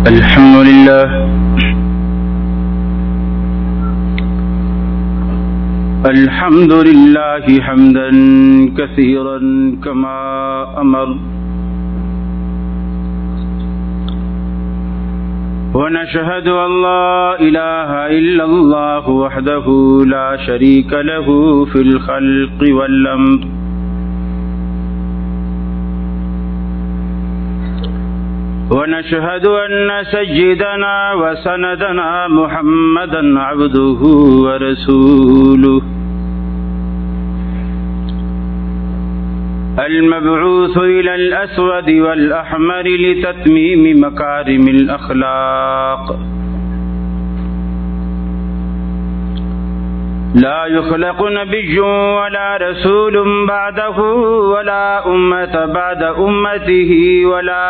الحمد لله الحمد لله حمدا كثيرا كما أمر ونشهد أن لا إله إلا الله وحده لا شريك له في الخلق والأمر ونشهد أن سيدنا وسندنا محمدا عبده ورسوله المبعوث إلى الأسود والأحمر لتتميم مكارم الأخلاق لا يخلق نبي ولا رسول بعده ولا أمة بعد أمته ولا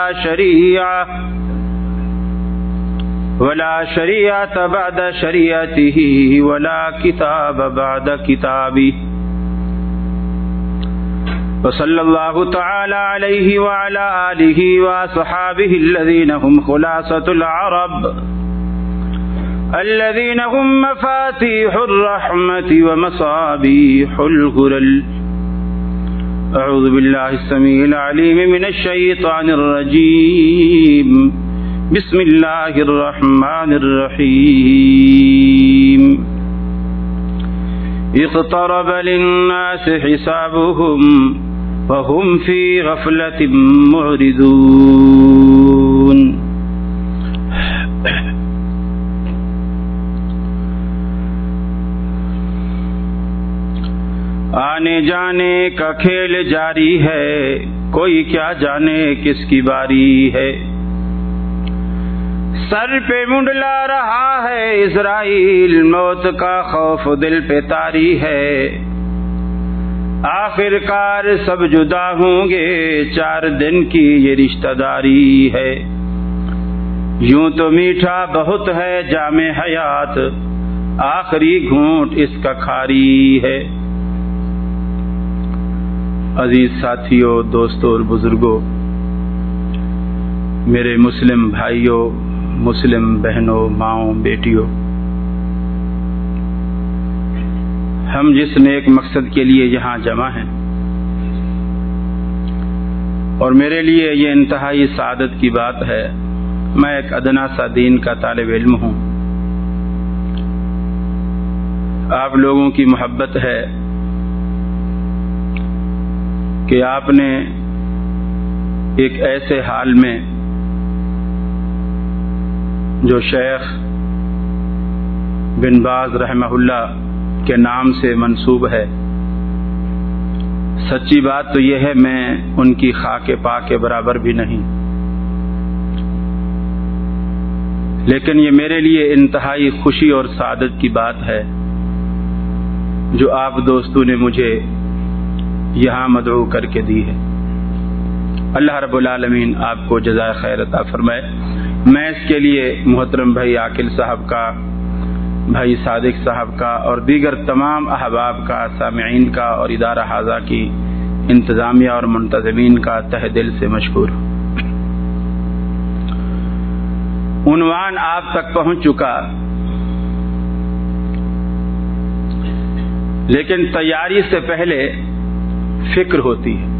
شريعة بعد شريعته ولا كتاب بعد كتابه وصلى الله تعالى عليه وعلى آله وصحابه الذين هم خلاصة العرب الذين هم مفاتيح الرحمة ومصابيح الغرل أعوذ بالله السميع العليم من الشيطان الرجيم بسم الله الرحمن الرحيم اقترب للناس حسابهم وهم في غفلة معرضون آنے جانے کا کھیل جاری ہے کوئی کیا جانے کس کی باری ہے سر پہ منڈلا رہا ہے اسرائیل موت کا خوف دل پہ طاری ہے آخر کار سب جدا ہوں گے 4 دن کی یہ رشتہ داری ہے یوں تو میٹھا بہت ہے جام حیات آخری گھونٹ اس کا کھاری ہے عزیز ساتھیوں دوستوں اور بزرگوں میرے مسلم بھائیوں مسلم بہنوں ماؤں بیٹیوں ہم جس نیک مقصد کے لیے یہاں جمع ہیں اور میرے لیے یہ انتہائی سعادت کی بات ہے میں ایک ادنا سا دین کا طالب علم ہوں آپ لوگوں کی محبت ہے کہ آپ نے ایک ایسے حال میں جو شیخ بن باز رحمہ اللہ کے نام سے منسوب ہے سچی بات تو یہ ہے میں ان کی خاک پاک کے برابر بھی نہیں لیکن یہ میرے لیے انتہائی خوشی اور سعادت کی بات ہے جو آپ دوستوں نے مجھے یہاں مدعو کر کے دی ہے اللہ رب العالمین آپ کو جزائے خیر عطا فرمائے میں اس کے لیے محترم بھائی عاقل صاحب کا بھائی صادق صاحب کا اور دیگر تمام احباب کا سامعین کا اور ادارہ حاضہ کی انتظامیہ اور منتظمین کا تہ دل سے مشکور ہوں عنوان آپ تک پہنچ چکا لیکن تیاری سے پہلے فکر ہوتی ہے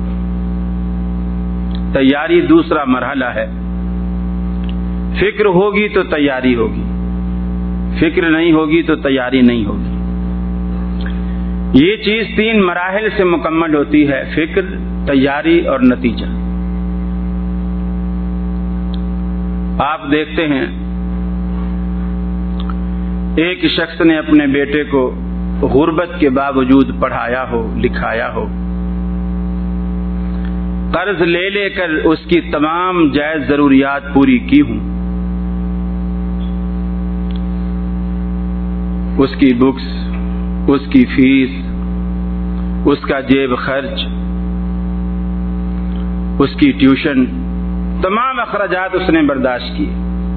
تیاری دوسرا مرحلہ ہے فکر ہوگی تو تیاری ہوگی فکر نہیں ہوگی تو تیاری نہیں ہوگی یہ چیز 3 مراحل سے مکمل ہوتی ہے فکر تیاری اور نتیجہ آپ دیکھتے ہیں ایک شخص نے اپنے بیٹے کو غربت کے باوجود پڑھایا ہو لکھایا ہو قرض لے لے کر اس کی تمام جائز ضروریات پوری کی ہوں اس کی بکس اس کی فیس اس کا جیب خرچ اس کی ٹیوشن تمام اخراجات اس نے برداشت کیے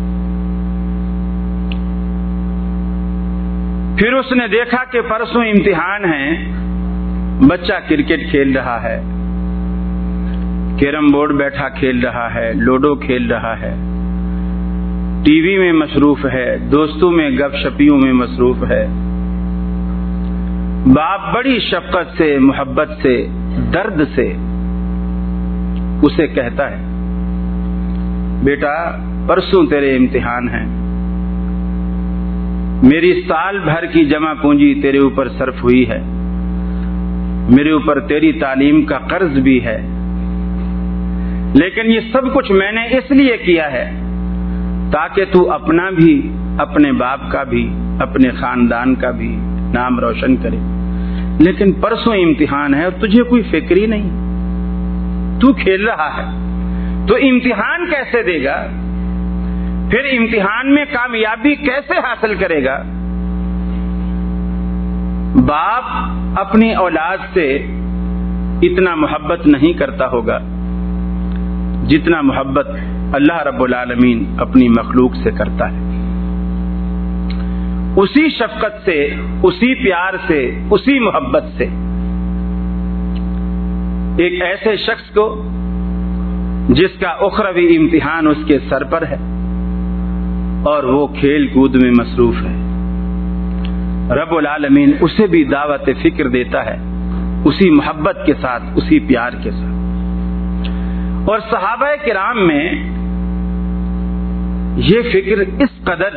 پھر اس نے دیکھا کہ پرسوں امتحان ہیں بچہ کرکٹ کھیل رہا ہے کیرم بورڈ بیٹھا کھیل رہا ہے لوڈو کھیل رہا ہے ٹی وی میں مصروف ہے، دوستوں میں گپ شپیوں میں مصروف ہے. باپ بڑی شفقت سے، محبت سے، درد سے اسے کہتا ہے بیٹا پرسوں تیرے امتحان ہیں، میری سال بھر کی جمع پونجی تیرے اوپر صرف ہوئی ہے، میرے اوپر تیری تعلیم کا قرض بھی ہے، لیکن یہ سب کچھ میں نے اس لیے کیا ہے تاکہ تو اپنا بھی، اپنے باپ کا بھی، اپنے خاندان کا بھی نام روشن کرے. لیکن پرسوں امتحان ہے اور تجھے کوئی فکر ہی نہیں، تو کھیل رہا ہے تو امتحان کیسے دے گا؟ پھر امتحان میں کامیابی کیسے حاصل کرے گا؟ باپ اپنی اولاد سے اتنا محبت نہیں کرتا ہوگا جتنا محبت اللہ رب العالمین اپنی مخلوق سے کرتا ہے. اسی شفقت سے، اسی پیار سے، اسی محبت سے ایک ایسے شخص کو جس کا اخروی امتحان اس کے سر پر ہے اور وہ کھیل کود میں مصروف ہے، رب العالمین اسے بھی دعوت فکر دیتا ہے، اسی محبت کے ساتھ، اسی پیار کے ساتھ. اور صحابہ کرام میں یہ فکر اس قدر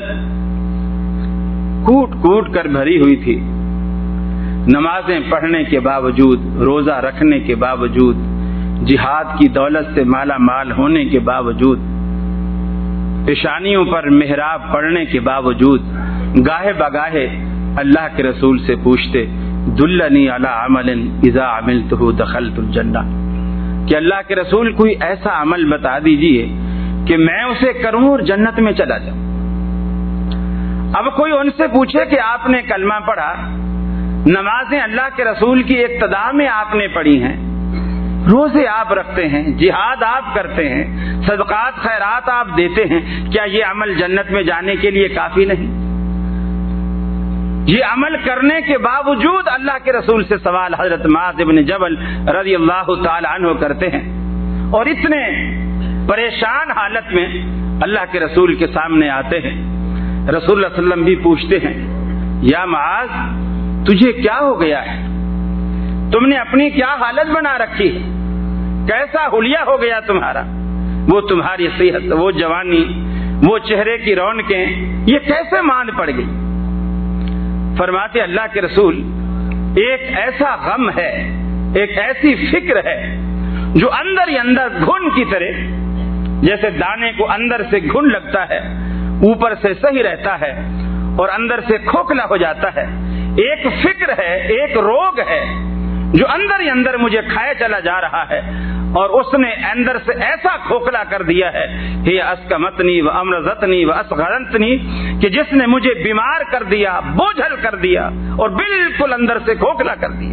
کوٹ کوٹ کر بھری ہوئی تھی، نمازیں پڑھنے کے باوجود، روزہ رکھنے کے باوجود، جہاد کی دولت سے مالا مال ہونے کے باوجود، پیشانیوں پر محراب پڑھنے کے باوجود، گاہے بگاہے اللہ کے رسول سے پوچھتے دلنی علی عمل اذا عملتہ دخلت الجنہ، کہ اللہ کے رسول کوئی ایسا عمل بتا دیجئے کہ میں اسے کروں اور جنت میں چلا جاؤں. اب کوئی ان سے پوچھے کہ آپ نے کلمہ پڑھا، نمازیں اللہ کے رسول کی اقتداء میں آپ نے پڑھی ہیں، روزے آپ رکھتے ہیں، جہاد آپ کرتے ہیں، صدقات خیرات آپ دیتے ہیں، کیا یہ عمل جنت میں جانے کے لیے کافی نہیں؟ یہ عمل کرنے کے باوجود اللہ کے رسول سے سوال حضرت معاذ بن جبل رضی اللہ تعالی عنہ کرتے ہیں، اور اتنے پریشان حالت میں اللہ کے رسول کے سامنے آتے ہیں. رسول اللہ صلی اللہ علیہ وسلم بھی پوچھتے ہیں یا معاذ تجھے کیا ہو گیا ہے؟ تم نے اپنی کیا حالت بنا رکھی ہے؟ کیسا حلیہ ہو گیا تمہارا؟ وہ تمہاری صحت، وہ جوانی، وہ چہرے کی رونقیں، یہ کیسے مان پڑ گئی؟ فرماتے اللہ کے رسول ایک ایسا غم ہے، ایک ایسی فکر ہے جو اندر ہی اندر گھن کی طرح، جیسے دانے کو اندر سے گھن لگتا ہے، اوپر سے صحیح رہتا ہے اور اندر سے کھوکھلا ہو جاتا ہے. ایک فکر ہے، ایک روگ ہے جو اندر ہی اندر مجھے کھائے چلا جا رہا ہے، اور اس نے اندر سے ایسا کھوکھلا کر دیا ہے کہ اسکمتنی و امرضتنی و اسغرنتنی، کہ جس نے مجھے بیمار کر دیا، بوجھل کر دیا اور بالکل اندر سے کھوکھلا کر دیا.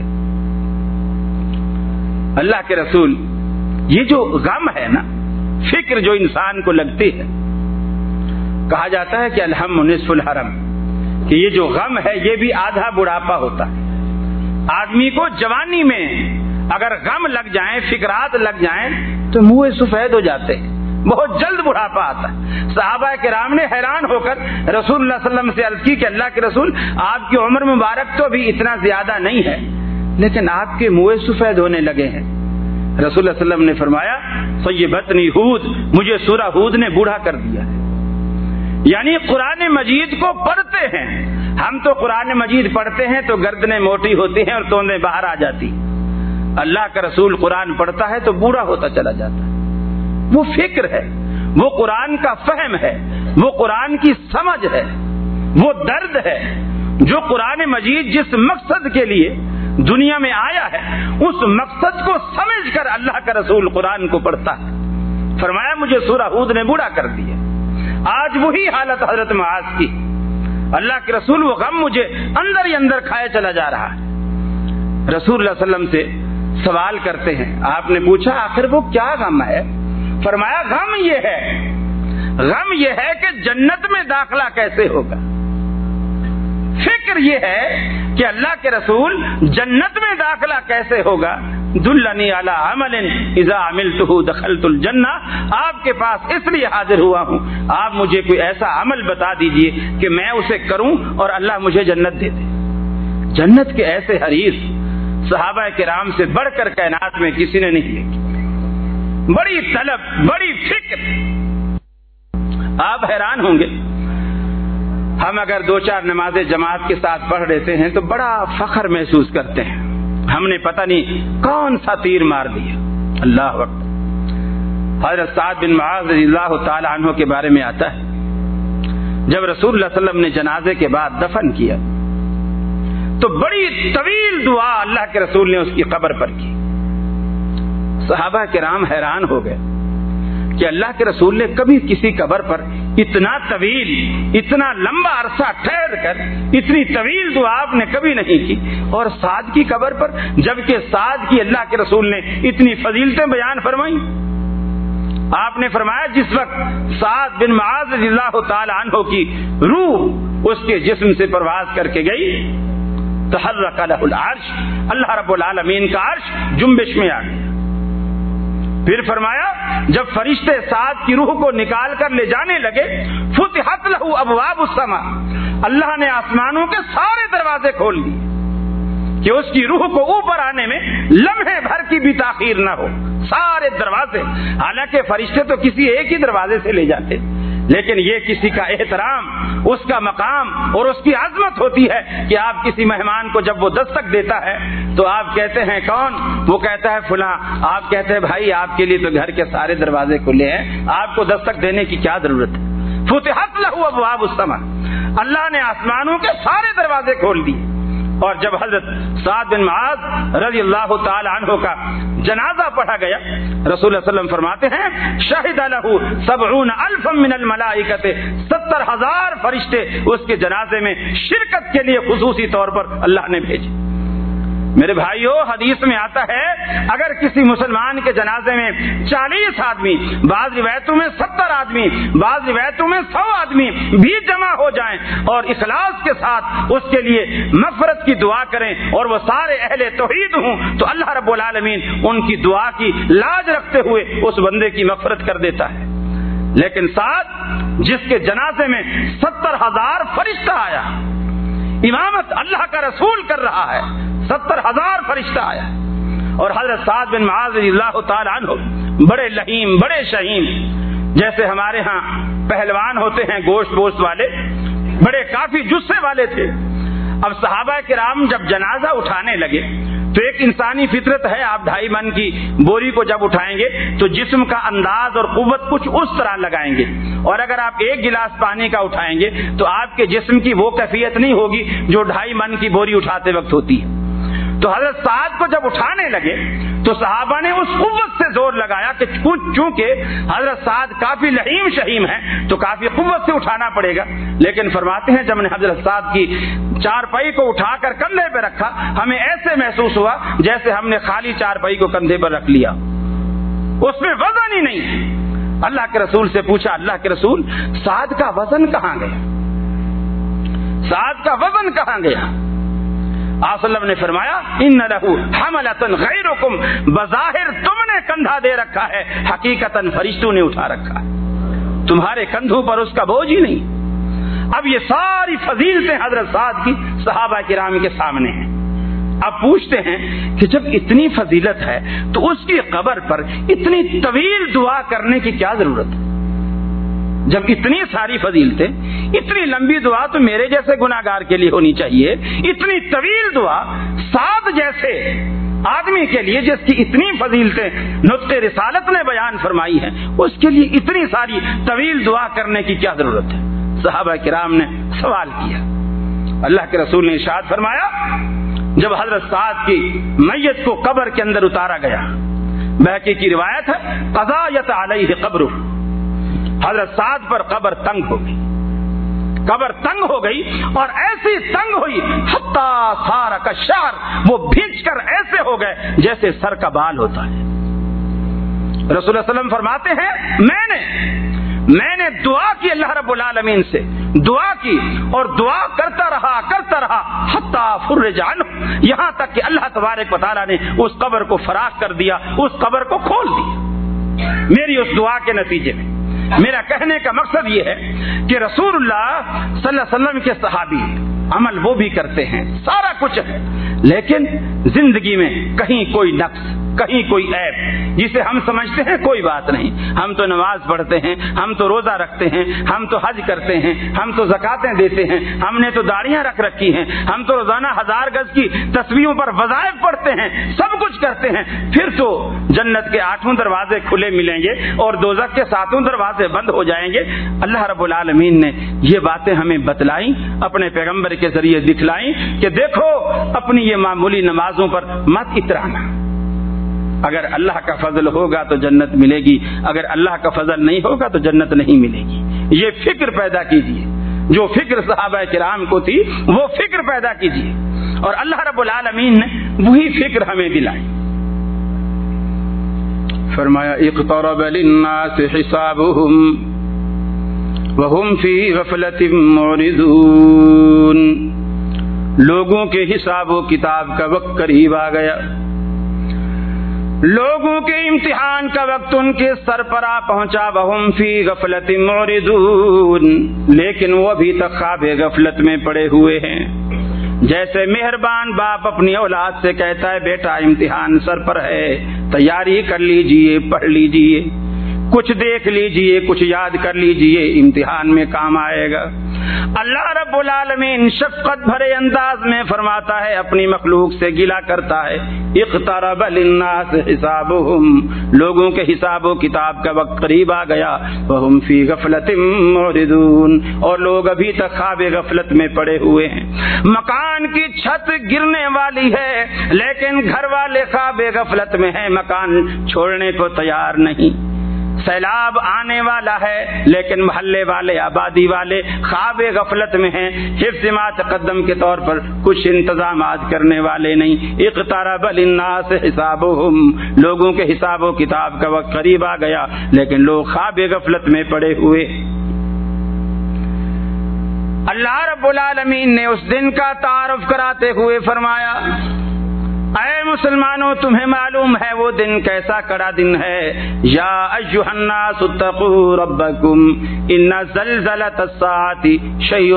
اللہ کے رسول یہ جو غم ہے نا، فکر جو انسان کو لگتی ہے، کہا جاتا ہے کہ الہم نصف الحرم، کہ یہ جو غم ہے یہ بھی آدھا بڑھاپا ہوتا ہے. آدمی کو جوانی میں اگر غم لگ جائیں، فکرات لگ جائیں تو منہ سفید ہو جاتے ہیں، بہت جلد بڑھاپا آتا ہے. صحابہ کرام نے حیران ہو کر رسول اللہ صلی اللہ علیہ وسلم سے عرض کی کہ اللہ کے رسول آپ کی عمر مبارک تو بھی اتنا زیادہ نہیں ہے، لیکن آپ کے منہ سفید ہونے لگے ہیں. رسول اللہ صلی اللہ علیہ وسلم نے فرمایا صیبتنی ہود، مجھے سورہ ہود نے بوڑھا کر دیا ہے. یعنی قرآن مجید کو پڑھتے ہیں ہم، تو قرآن مجید پڑھتے ہیں تو گردنیں موٹی ہوتی ہیں اور توندیں باہر آ جاتی. اللہ کا رسول قرآن پڑھتا ہے تو بوڑھا ہوتا چلا جاتا ہے. وہ فکر ہے، وہ قرآن کا فہم ہے، وہ قرآن کی سمجھ ہے، وہ درد ہے جو قرآن مجید جس مقصد کے لیے دنیا میں آیا ہے اس مقصد کو سمجھ کر اللہ کا رسول قرآن کو پڑھتا ہے. فرمایا مجھے سورہ ہود نے بوڑھا کر دیا. آج وہی حالت حضرت معاذ کی، اللہ کے رسول وہ غم مجھے اندر ہی اندر کھائے چلا جا رہا ہے. رسول اللہ صلی اللہ علیہ وسلم سے سوال کرتے ہیں، آپ نے پوچھا آخر وہ کیا غم ہے؟ فرمایا غم یہ ہے کہ جنت میں داخلہ کیسے ہوگا. فکر یہ ہے کہ اللہ کے رسول جنت میں داخلہ کیسے ہوگا. دلنی علی عمل اذا عملتہ دخلت الجنہ، آپ کے پاس اس لیے حاضر ہوا ہوں، آپ مجھے کوئی ایسا عمل بتا دیجئے کہ میں اسے کروں اور اللہ مجھے جنت دے دے۔ جنت کے ایسے حریص صحابہ کرام سے بڑھ کر کائنات میں کسی نے نہیں دیکھی، بڑی طلب، بڑی فکر۔ آپ حیران ہوں گے، ہم اگر 2-4 نمازیں جماعت کے ساتھ پڑھ لیتے ہیں تو بڑا فخر محسوس کرتے ہیں، ہم نے پتہ نہیں کون سا تیر مار دیا۔ اللہ اکبر۔ حضرت سعد بن معاذ رضی اللہ تعالی عنہ کے بارے میں آتا ہے، جب رسول اللہ صلی اللہ علیہ وسلم نے جنازے کے بعد دفن کیا تو بڑی طویل دعا اللہ کے رسول نے اس کی قبر پر کی۔ صحابہ کرام حیران ہو گئے کہ اللہ کے رسول نے کبھی کسی قبر پر اتنا طویل، اتنا لمبا عرصہ ٹھہر کر اتنی طویل دعا آپ نے کبھی نہیں کی، اور سعد کی قبر پر، جبکہ سعد کی اللہ کے رسول نے اتنی فضیلتیں بیان فرمائیں۔ آپ نے فرمایا جس وقت سعد بن معاذ رضی اللہ تعالی عنہ کی روح اس کے جسم سے پرواز کر کے گئی، تحرک لہ العرش، اللہ رب العالمین کا عرش جنبش میں آ گیا۔ پھر فرمایا جب فرشتے سعد کی روح کو نکال کر لے جانے لگے، فتحت لہ ابواب السماء، اللہ نے آسمانوں کے سارے دروازے کھول دیے کہ اس کی روح کو اوپر آنے میں لمحے بھر کی بھی تاخیر نہ ہو، سارے دروازے۔ حالانکہ فرشتے تو کسی ایک ہی دروازے سے لے جاتے، لیکن یہ کسی کا احترام، اس کا مقام اور اس کی عظمت ہوتی ہے کہ آپ کسی مہمان کو جب وہ دستک دیتا ہے تو آپ کہتے ہیں کون؟ وہ کہتا ہے فلاں، آپ کہتے ہیں بھائی آپ کے لیے تو گھر کے سارے دروازے کھلے ہیں، آپ کو دستک دینے کی کیا ضرورت ہے؟ فتحت لہ ابواب السماء، اللہ نے آسمانوں کے سارے دروازے کھول دیے۔ اور جب حضرت سعد بن معاذ رضی اللہ تعالی عنہ کا جنازہ پڑھا گیا، رسول اللہ صلی اللہ علیہ وسلم فرماتے ہیں شہد لہ 70,000 من الملائکۃ، 70,000 فرشتے اس کے جنازے میں شرکت کے لیے خصوصی طور پر اللہ نے بھیجے۔ میرے بھائیو، حدیث میں آتا ہے اگر کسی مسلمان کے جنازے میں 40 آدمی، بعض روایتوں میں 70 آدمی، بعض روایتوں میں 100 آدمی بھی جمع ہو جائیں اور اخلاص کے ساتھ اس کے لیے مغفرت کی دعا کریں اور وہ سارے اہل توحید ہوں، تو اللہ رب العالمین ان کی دعا کی لاج رکھتے ہوئے اس بندے کی مغفرت کر دیتا ہے۔ لیکن ساتھ جس کے جنازے میں 70,000 فرشتہ آیا، امامت اللہ کا رسول کر رہا ہے، 70,000 فرشتہ آیا، اور حضرت سعد بن معاذ رضی اللہ تعالی عنہ بڑے لہیم، بڑے شہیم، جیسے ہمارے ہاں پہلوان ہوتے ہیں گوشت پوشت والے، بڑے کافی جثے والے تھے۔ اب صحابہ کرام جب جنازہ اٹھانے لگے تو ایک انسانی فطرت ہے، آپ 2.5 من کی بوری کو جب اٹھائیں گے تو جسم کا انداز اور قوت کچھ اس طرح لگائیں گے، اور اگر آپ 1 گلاس پانی کا اٹھائیں گے تو آپ کے جسم کی وہ کیفیت نہیں ہوگی جو 2.5 من کی بوری اٹھاتے وقت ہوتی ہے۔ تو حضرت سعد کو جب اٹھانے لگے تو صحابہ نے اس قوت سے زور لگایا کہ چونکہ حضرت سعد کافی لحیم شہیم ہیں تو کافی قوت سے اٹھانا پڑے گا، لیکن فرماتے ہیں جب نے حضرت سعد کی چارپائی کو اٹھا کر کندھے پہ رکھا، ہمیں ایسے محسوس ہوا جیسے ہم نے خالی چارپائی کو کندھے پر رکھ لیا، اس میں وزن ہی نہیں۔ اللہ کے رسول سے پوچھا، اللہ کے رسول سعد کا وزن کہاں گیا؟ سعد کا وزن کہاں گیا؟ آپ صلی اللہ علیہ وسلم نے فرمایا ان لہ حملۃ غیرکم، بظاہر تم نے کندھا دے رکھا ہے، حقیقتاً فرشتوں نے اٹھا رکھا ہے، تمہارے کندھوں پر اس کا بوجھ ہی نہیں۔ اب یہ ساری فضیلتیں حضرت سعد کی صحابہ کرام کے سامنے ہیں۔ اب پوچھتے ہیں کہ جب اتنی فضیلت ہے تو اس کی قبر پر اتنی طویل دعا کرنے کی کیا ضرورت ہے؟ جب اتنی ساری فضیلتیں، اتنی لمبی دعا تو میرے جیسے گناہگار کے لیے ہونی چاہیے، اتنی طویل دعا سعد جیسے آدمی کے لیے جس کی اتنی فضیلتیں نطق رسالت نے بیان فرمائی ہیں، اس کے لیے اتنی ساری طویل دعا کرنے کی کیا ضرورت ہے؟ صحابہ کرام نے سوال کیا۔ اللہ کے رسول نے ارشاد فرمایا جب حضرت سعد کی میت کو قبر کے اندر اتارا گیا، بہقی کی روایت ہے قضایت علیہ قبرہ، حضرت سعد پر قبر تنگ ہو گئی، قبر تنگ ہو گئی اور ایسی تنگ ہوئی حتی صار کالشعر، وہ بھیج کر ایسے ہو گئے جیسے سر کا بال ہوتا ہے۔ رسول اللہ صلی اللہ علیہ وسلم فرماتے ہیں میں نے دعا کی اللہ رب العالمین سے، دعا کی اور دعا کرتا رہا حتی فرج عنہ، یہاں تک کہ اللہ تبارک و تعالیٰ نے اس قبر کو فراخ کر دیا، اس قبر کو کھول دیا میری اس دعا کے نتیجے میں۔ میرا کہنے کا مقصد یہ ہے کہ رسول اللہ صلی اللہ علیہ وسلم کے صحابی عمل وہ بھی کرتے ہیں، سارا کچھ ہے، لیکن زندگی میں کہیں کوئی نقص، کہیں کوئی عیب جسے ہم سمجھتے ہیں کوئی بات نہیں، ہم تو نماز پڑھتے ہیں، ہم تو روزہ رکھتے ہیں، ہم تو حج کرتے ہیں، ہم تو زکاتیں دیتے ہیں، ہم نے تو داڑیاں رکھ رکھی ہیں، ہم تو روزانہ 1000 گز کی تسبیحوں پر وظائف پڑھتے ہیں، سب کچھ کرتے ہیں، پھر تو جنت کے 8 دروازے کھلے ملیں گے اور دوزخ کے 7 دروازے بند ہو جائیں گے۔ اللہ رب العالمین نے یہ باتیں ہمیں بتلائیں، اپنے پیغمبر کے ذریعے دکھلائیں کہ دیکھو اپنی یہ معمولی نمازوں پر مت اترانا، اگر اللہ کا فضل ہوگا تو جنت ملے گی، اگر اللہ کا فضل نہیں ہوگا تو جنت نہیں ملے گی۔ یہ فکر پیدا کیجیے، جو فکر صحابہ کرام کو تھی وہ فکر پیدا کیجیے، اور اللہ رب العالمین نے وہی فکر ہمیں دلائی۔ فرمایا اقترب للناس حسابهم وهم في غفلة معرضون، لوگوں کے حساب و کتاب کا وقت قریب آ گیا، لوگوں کے امتحان کا وقت ان کے سر پر آ پہنچا، وہم فی غفلت معرضون، لیکن وہ ابھی تک خواب غفلت میں پڑے ہوئے ہیں۔ جیسے مہربان باپ اپنی اولاد سے کہتا ہے بیٹا امتحان سر پر ہے، تیاری کر لیجئے، پڑھ لیجئے، کچھ دیکھ لیجئے، کچھ یاد کر لیجئے، امتحان میں کام آئے گا۔ اللہ رب العالمین شفقت بھرے انداز میں فرماتا ہے، اپنی مخلوق سے گلہ کرتا ہے، اقترب للناس حسابهم، لوگوں کے حساب و کتاب کا وقت قریب آ گیا، وهم فی غفلت معرضون، اور لوگ ابھی تک خواب غفلت میں پڑے ہوئے ہیں۔ مکان کی چھت گرنے والی ہے لیکن گھر والے خواب غفلت میں ہیں، مکان چھوڑنے کو تیار نہیں۔ سیلاب آنے والا ہے لیکن محلے والے، آبادی والے خواب غفلت میں ہیں، حفظ ما تقدم کے طور پر کچھ انتظامات کرنے والے نہیں۔ اقترب للناس حسابهم، لوگوں کے حساب و کتاب کا وقت قریب آ گیا لیکن لوگ خواب غفلت میں پڑے ہوئے۔ اللہ رب العالمین نے اس دن کا تعارف کراتے ہوئے فرمایا، اے مسلمانوں تمہیں معلوم ہے وہ دن کیسا کڑا دن ہے۔ یا ایھا الناس اتقوا ربکم ان زلزلۃ الساعۃ شیء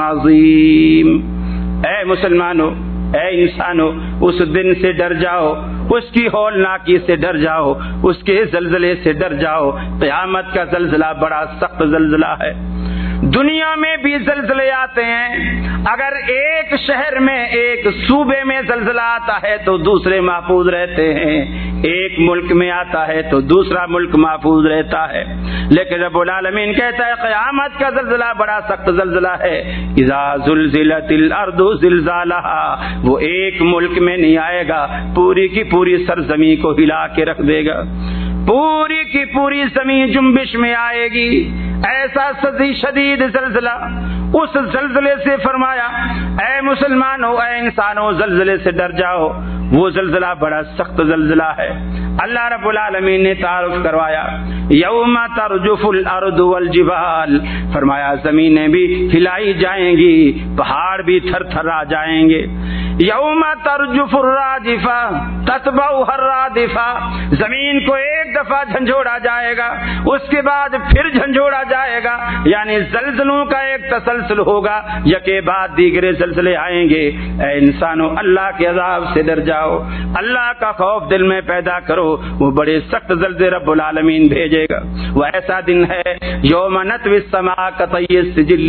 عظیم، اے مسلمانوں، اے انسانوں، اس دن سے ڈر جاؤ، اس کی ہولناکی سے ڈر جاؤ، اس کے زلزلے سے ڈر جاؤ۔ قیامت کا زلزلہ بڑا سخت زلزلہ ہے۔ دنیا میں بھی زلزلے آتے ہیں، اگر ایک شہر میں، ایک صوبے میں زلزلہ آتا ہے تو دوسرے محفوظ رہتے ہیں، ایک ملک میں آتا ہے تو دوسرا ملک محفوظ رہتا ہے، لیکن رب العالمین کہتا ہے قیامت کا زلزلہ بڑا سخت زلزلہ ہے۔ اذا زلزلت الارض زلزالها، وہ ایک ملک میں نہیں آئے گا، پوری کی پوری سرزمین کو ہلا کے رکھ دے گا، پوری کی پوری زمین جنبش میں آئے گی، ایسا شدید زلزلہ۔ اس زلزلے سے فرمایا اے مسلمانوں، اے انسانوں، زلزلے سے ڈر جاؤ، وہ زلزلہ بڑا سخت زلزلہ ہے۔ اللہ رب العالمین نے تعارف کروایا، یوم ترجف الارض والجبال، فرمایا زمینیں بھی ہلائی جائیں گی، پہاڑ بھی تھر تھرا جائیں گے۔ یوم ترجف الراجفہ تتبعها الرادفہ، زمین کو ایک دفعہ جھنجھوڑا جائے گا، اس کے بعد پھر جھنجھوڑا جائے گا، یعنی زلزلوں کا ایک تسلسل ہوگا، یکے بعد دیگرے زلزلے آئیں گے۔ اے انسانوں، اللہ کے عذاب سے ڈر جاؤ، اللہ کا خوف دل میں پیدا کرو، وہ بڑے سخت زلزلے رب العالمین بھیجے گا۔ وہ ایسا دن ہے یوم نطوی السماء کطی السجل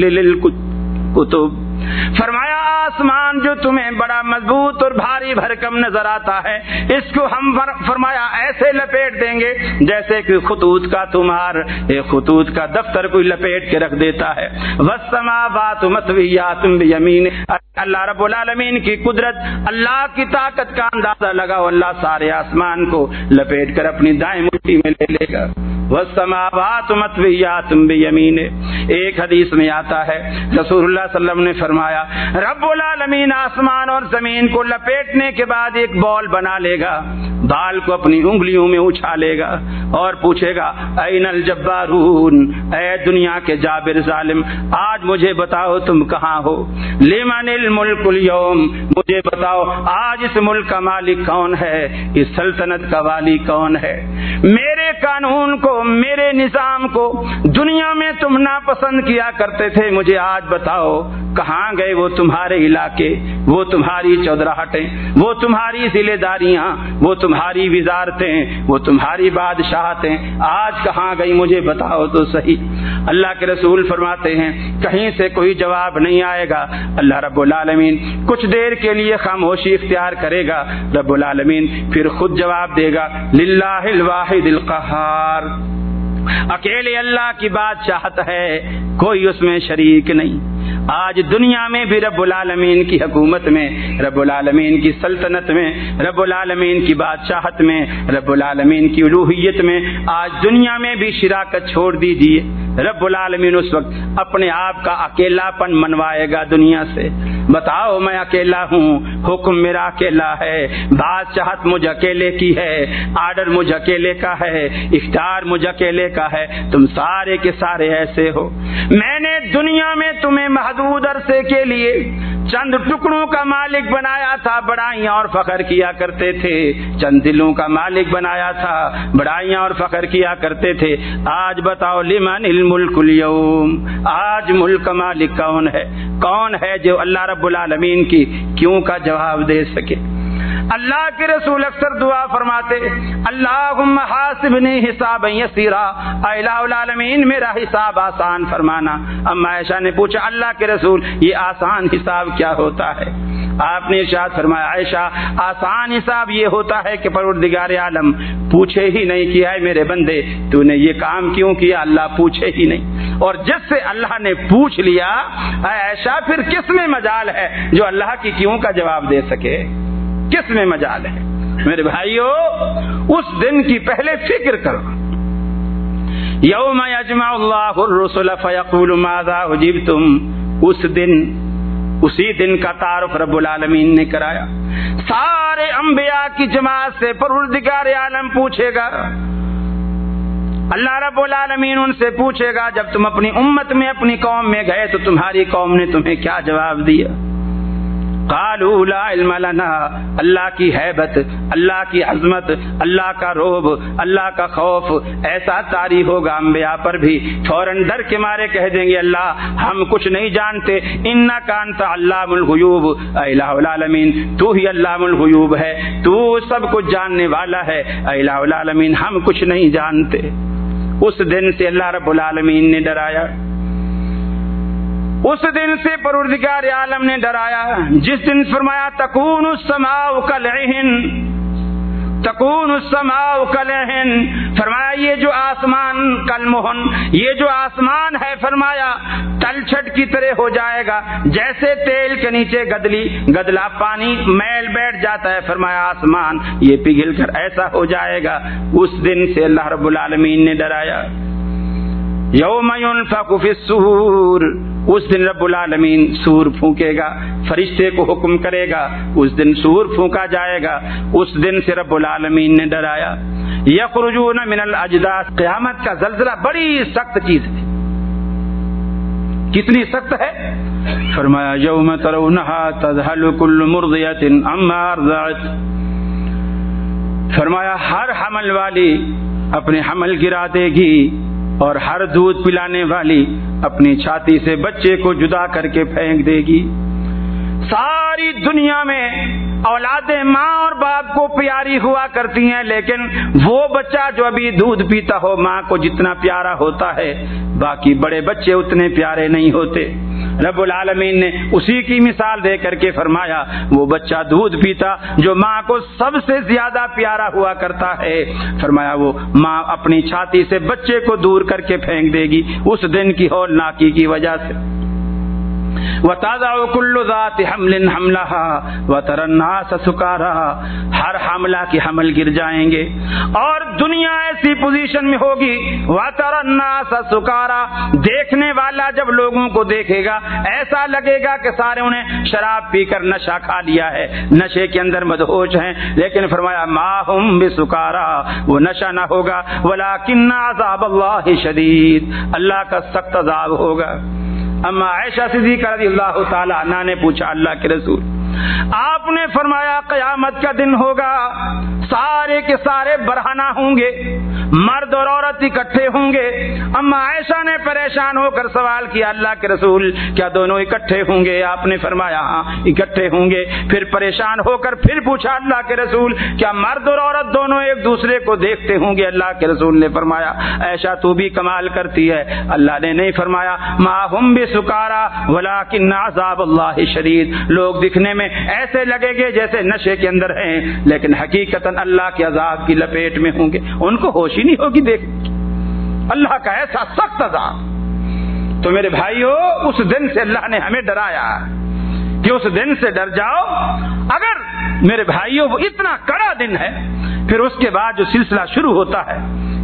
للکتب، فرمایا آسمان جو تمہیں بڑا مضبوط اور بھاری بھرکم نظر آتا ہے، اس کو ہم فرمایا ایسے لپیٹ دیں گے جیسے کہ خطوط کا تمہار، ایک خطوط کا دفتر کوئی لپیٹ کے رکھ دیتا ہے۔ والسماوات مطویات بیمین، اللہ رب العالمین کی قدرت، اللہ کی طاقت کا اندازہ لگاؤ، اللہ سارے آسمان کو لپیٹ کر اپنی دائیں مٹھی میں لے لے گا۔ والسماوات مطویات بیمین، ایک حدیث میں آتا ہے رسول اللہ صلی اللہ علیہ وسلم نے فرمایا رب رب العالمین آسمان اور زمین کو لپیٹنے کے بعد ایک بال بنا لے گا، بال کو اپنی انگلیوں میں اچھالے گا اور پوچھے گا این الجبارون، اے دنیا کے جابر ظالم، آج مجھے بتاؤ تم کہاں ہو؟ لمن الملک اليوم، مجھے بتاؤ آج اس ملک کا مالک کون ہے، اس سلطنت کا والی کون ہے؟ میرے قانون کو، میرے نظام کو دنیا میں تم ناپسند کیا کرتے تھے، مجھے آج بتاؤ کہاں گئے وہ تمہارے علاقے، وہ تمہاری چودراہٹیں، وہ تمہاری ذمہ داریاں، وہ تمہاری وزارتیں، وہ تمہاری بادشاہتیں، آج کہاں گئی مجھے بتاؤ تو صحیح۔ اللہ کے رسول فرماتے ہیں کہیں سے کوئی جواب نہیں آئے گا، اللہ رب العالمین کچھ دیر کے لیے خاموشی اختیار کرے گا، رب العالمین پھر خود جواب دے گا للہ الواحد القہار، اکیلے اللہ کی بادشاہت ہے، کوئی اس میں شریک نہیں۔ آج دنیا میں بھی رب العالمین کی حکومت میں، رب العالمین کی سلطنت میں، رب العالمین کی بادشاہت میں، رب العالمین کی الوہیت میں آج دنیا میں بھی شراکت چھوڑ دیجیے، رب العالمین اس وقت اپنے آپ کا اکیلا پن منوائے گا دنیا سے۔ بتاؤ میں اکیلا ہوں، حکم میرا اکیلا ہے، بادشاہت مجھ اکیلے کی ہے، آرڈر مجھ اکیلے کا ہے، اختیار مجھ اکیلے کا ہے، تم سارے کے سارے ایسے ہو۔ میں نے دنیا میں تمہیں محدود عرصے کے لیے چند ٹکڑوں کا مالک بنایا تھا، بڑائیاں اور فخر کیا کرتے تھے، چند دلوں کا مالک بنایا تھا، بڑائیاں اور فخر کیا کرتے تھے، آج بتاؤ لمن الملک اليوم، آج ملک کا مالک کون ہے؟ کون ہے جو اللہ رب العالمین کی کیوں کا جواب دے سکے؟ اللہ کے رسول اکثر دعا فرماتے اللہم حاسبنی حسابا یسیرا، اے الہ العالمین میرا حساب آسان فرمانا۔ اما عائشہ نے پوچھا اللہ کے رسول یہ آسان حساب کیا ہوتا ہے؟ آپ نے ارشاد فرمایا عائشہ آسان حساب یہ ہوتا ہے کہ پروردگار عالم پوچھے ہی نہیں کہ اے میرے بندے تو نے یہ کام کیوں کیا، اللہ پوچھے ہی نہیں، اور جس سے اللہ نے پوچھ لیا اے عائشہ پھر کس میں مجال ہے جو اللہ کی کیوں کا جواب دے سکے؟ کس میں مجال ہے؟ میرے بھائیو اس دن کی پہلے فکر کرو، یوم یجمع اللہ الرسل فیقول ماذا اجبتم، اس دن، اسی دن کا تعارف رب العالمین نے کرایا، سارے انبیاء کی جماعت سے پروردگار عالم پوچھے گا، اللہ رب العالمین ان سے پوچھے گا جب تم اپنی امت میں اپنی قوم میں گئے تو تمہاری قوم نے تمہیں کیا جواب دیا؟ قالوا لا علم لنا، اللہ کی ہیبت، اللہ کی عظمت، اللہ کا رعب، اللہ کا خوف ایسا طاری ہوگا انبیاء پر بھی، فوراً ڈر کے مارے کہہ دیں گے اللہ ہم کچھ نہیں جانتے، انک انت علام الغیوب، اے الہ العالمین تو ہی علام الغیوب ہے، تو سب کچھ جاننے والا ہے، اے الہ العالمین ہم کچھ نہیں جانتے۔ اس دن سے اللہ رب العالمین نے ڈرایا، اس دن سے پروردگار عالم نے ڈرایا، جس دن فرمایا تکون السماء کالعہن، تکون السماء کالعہن، فرمایا یہ جو آسمان کالمہن، یہ جو آسمان ہے فرمایا تلچھٹ کی طرح ہو جائے گا، جیسے تیل کے نیچے گدلا پانی میل بیٹھ جاتا ہے، فرمایا آسمان یہ پگھل کر ایسا ہو جائے گا۔ اس دن سے اللہ رب العالمین نے ڈرایا، یوم ینفخ فی الصور، اس دن رب العالمین سور پھونکے گا، فرشتے کو حکم کرے گا، اس دن سور پھونکا جائے گا، اس دن سے رب العالمین نے ڈرایا۔ یخرجون من الاجداث، قیامت کا زلزلہ بڑی سخت چیز ہے، کتنی سخت ہے؟ فرمایا یوم ترونہا تذہل کل مرضیۃ عما ارضعت، فرمایا ہر حمل والی اپنے حمل گرا دے گی اور ہر دودھ پلانے والی اپنی چھاتی سے بچے کو جدا کر کے پھینک دے گی۔ ساری دنیا میں اولادیں ماں اور باپ کو پیاری ہوا کرتی ہیں، لیکن وہ بچہ جو ابھی دودھ پیتا ہو ماں کو جتنا پیارا ہوتا ہے باقی بڑے بچے اتنے پیارے نہیں ہوتے۔ رب العالمین نے اسی کی مثال دے کر کے فرمایا وہ بچہ دودھ پیتا جو ماں کو سب سے زیادہ پیارا ہوا کرتا ہے، فرمایا وہ ماں اپنی چھاتی سے بچے کو دور کر کے پھینک دے گی اس دن کی ہولناکی کی وجہ سے۔ وَتَضَعُ كُلُّ ذَاتِ حَمْلٍ حَمْلَهَا وَتَرَى النَّاسَ سُكَارَىٰ، ہر حاملہ کے حمل گر جائیں گے اور دنیا ایسی پوزیشن میں ہوگی وَتَرَى النَّاسَ سُكَارَىٰ، دیکھنے والا جب لوگوں کو دیکھے گا ایسا لگے گا کہ سارے انہیں شراب پی کر نشہ کھا لیا ہے، نشے کے اندر مدہوش ہیں، لیکن فرمایا ما ہم بسکارا، وہ نشہ نہ ہوگا، ولکن عذاب اللہ شدید، اللہ کا سخت عذاب ہوگا۔ اما عائشہ صدیقہ رضی اللہ تعالی عنہا نے پوچھا اللہ کے رسول، آپ نے فرمایا قیامت کا دن ہوگا، سارے کے سارے برہنہ ہوں گے، مرد اور عورت اکٹھے ہوں گے۔ اما عائشہ نے پریشان ہو کر سوال کیا اللہ کے رسول کیا دونوں اکٹھے ہوں گے؟ آپ نے فرمایا ہاں اکٹھے ہوں گے۔ پھر پریشان ہو کر پھر پوچھا اللہ کے رسول کیا مرد اور عورت دونوں ایک دوسرے کو دیکھتے ہوں گے؟ اللہ کے رسول نے فرمایا عائشہ تو بھی کمال کرتی ہے، اللہ نے نہیں فرمایا ما ہم بسکارا ولکن عذاب اللہ شدید، لوگ دکھنے میں ایسے لگے گے جیسے نشے کے اندر ہیں لیکن حقیقتاً اللہ کے عذاب کی لپیٹ میں ہوں گے، ان کو ہوش ہی نہیں ہوگی دیکھ اللہ کا ایسا سخت عذاب۔ تو میرے بھائیو اس دن سے اللہ نے ہمیں ڈرایا کہ اس دن سے ڈر جاؤ۔ اگر میرے بھائیو وہ اتنا کڑا دن ہے، پھر اس کے بعد جو سلسلہ شروع ہوتا ہے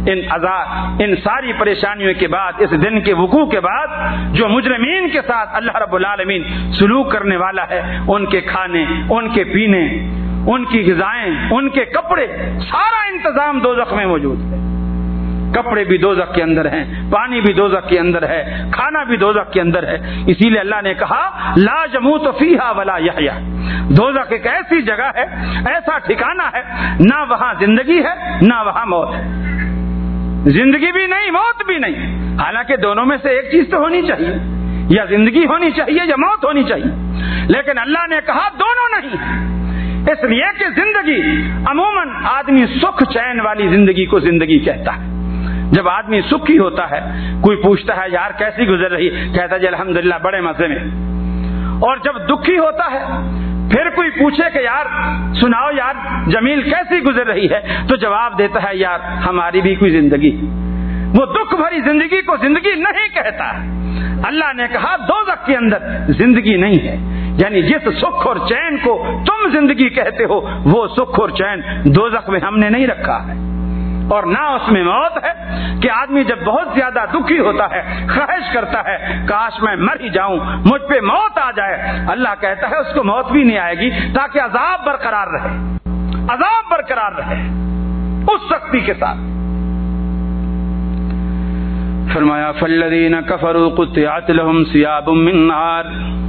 ان ساری پریشانیوں کے بعد، اس دن کے وقوع کے بعد جو مجرمین کے ساتھ اللہ رب العالمین سلوک کرنے والا ہے، ان کے کھانے، ان کے پینے، ان کی غذائیں، ان کے کپڑے، سارا انتظام دوزخ میں موجود ہے۔ کپڑے بھی دوزخ کے اندر ہیں، پانی بھی دوزخ کے اندر ہے، کھانا بھی دوزخ کے اندر ہے۔ اسی لیے اللہ نے کہا لا یموت فیہا ولا یحیا، دوزخ ایک ایسی جگہ ہے، ایسا ٹھکانہ ہے، نہ وہاں زندگی ہے نہ وہاں موت ہے، زندگی بھی نہیں موت بھی نہیں، حالانکہ دونوں میں سے ایک چیز تو ہونی چاہیے، یا زندگی ہونی چاہیے یا موت ہونی چاہیے، لیکن اللہ نے کہا دونوں نہیں، اس لیے کہ زندگی عموماً آدمی سکھ چین والی زندگی کو زندگی کہتا ہے۔ جب آدمی سکھی ہوتا ہے، کوئی پوچھتا ہے یار کیسی گزر رہی، کہتا ہے الحمدللہ بڑے مزے میں، اور جب دکھی ہوتا ہے پھر کوئی پوچھے کہ یار سناؤ یار جمیل کیسی گزر رہی ہے، تو جواب دیتا ہے یار ہماری بھی کوئی زندگی، وہ دکھ بھری زندگی کو زندگی نہیں کہتا۔ اللہ نے کہا دوزخ کے اندر زندگی نہیں ہے، یعنی جس سکھ اور چین کو تم زندگی کہتے ہو وہ سکھ اور چین دوزخ میں ہم نے نہیں رکھا ہے، اور نہ اس میں موت ہے کہ آدمی جب بہت زیادہ دکھی ہوتا ہے خواہش کرتا ہے کاش میں مر ہی جاؤں، مجھ پہ موت آ جائے، اللہ کہتا ہے اس کو موت بھی نہیں آئے گی تاکہ عذاب برقرار رہے، عذاب برقرار رہے اس سختی کے ساتھ۔ فرمایا فالذین کفروا قطعت لهم ثیاب من نار،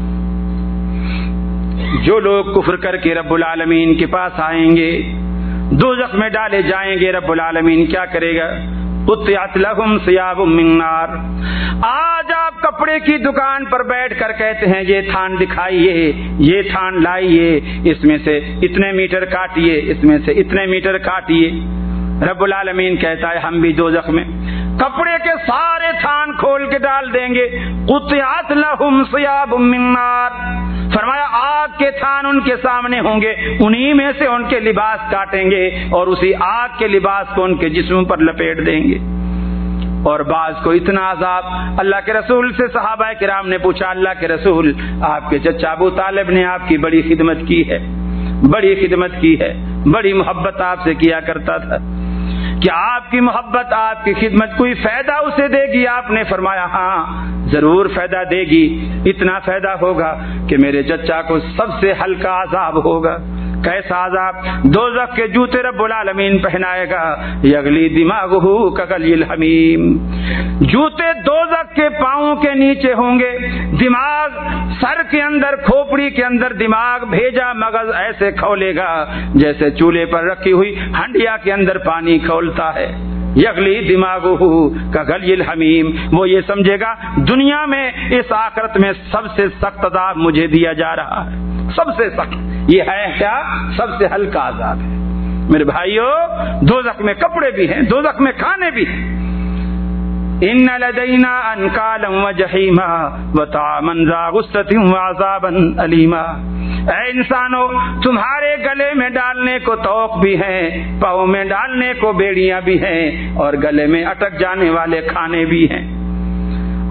جو لوگ کفر کر کے رب العالمین کے پاس آئیں گے دوزخ میں ڈالے جائیں گے، رب العالمین کیا کرے گا؟ قطعت لهم ثیاب من نار، آج آپ کپڑے کی دکان پر بیٹھ کر کہتے ہیں یہ تھان دکھائیے، یہ تھان لائیے، اس میں سے اتنے میٹر کاٹیے، اس میں سے اتنے میٹر کاٹیے، رب العالمین کہتا ہے ہم بھی دوزخ میں کپڑے کے سارے تھان کھول کے ڈال دیں گے، قطعت لهم ثیاب من نار، فرمایا آگ کے تھان ان کے سامنے ہوں گے، انہی میں سے ان کے لباس کاٹیں گے اور اسی آگ کے لباس کو ان کے جسموں پر لپیٹ دیں گے۔ اور بعض کو اتنا عذاب، اللہ کے رسول سے صحابہ کرام نے پوچھا اللہ کے رسول آپ کے چچا ابو طالب نے آپ کی بڑی خدمت کی ہے، بڑی خدمت کی ہے، بڑی محبت آپ سے کیا کرتا تھا، کیا آپ کی محبت آپ کی خدمت کوئی فائدہ اسے دے گی؟ آپ نے فرمایا ہاں ضرور فائدہ دے گی، اتنا فائدہ ہوگا کہ میرے چچا کو سب سے ہلکا عذاب ہوگا۔ کیسا عذاب؟ دوزخ کے جوتے رب العالمین پہنائے گا، یغلی دماغہ کغلی الحمیم، جوتے دوزخ کے پاؤں کے نیچے ہوں گے، دماغ سر کے اندر، کھوپڑی کے اندر دماغ بھیجا مغز ایسے کھولے گا جیسے چولہے پر رکھی ہوئی ہنڈیا کے اندر پانی کھولتا ہے، یغلی دماغہ کغلی الحمیم، وہ یہ سمجھے گا دنیا میں اس آخرت میں سب سے سخت عذاب مجھے دیا جا رہا ہے، سب سے سخت، یہ ہے کیا؟ سب سے ہلکا عذاب ہے۔ میرے بھائیو دوزخ میں کپڑے بھی ہیں، دوزخ میں کھانے بھی ہیں، ان لدینا انکالا وجحیما وطعاما ذا غصۃ وعذابا الیما، اے انسانو تمہارے گلے میں ڈالنے کو توق بھی ہیں، پاؤں میں ڈالنے کو بیڑیاں بھی ہیں، اور گلے میں اٹک جانے والے کھانے بھی ہیں،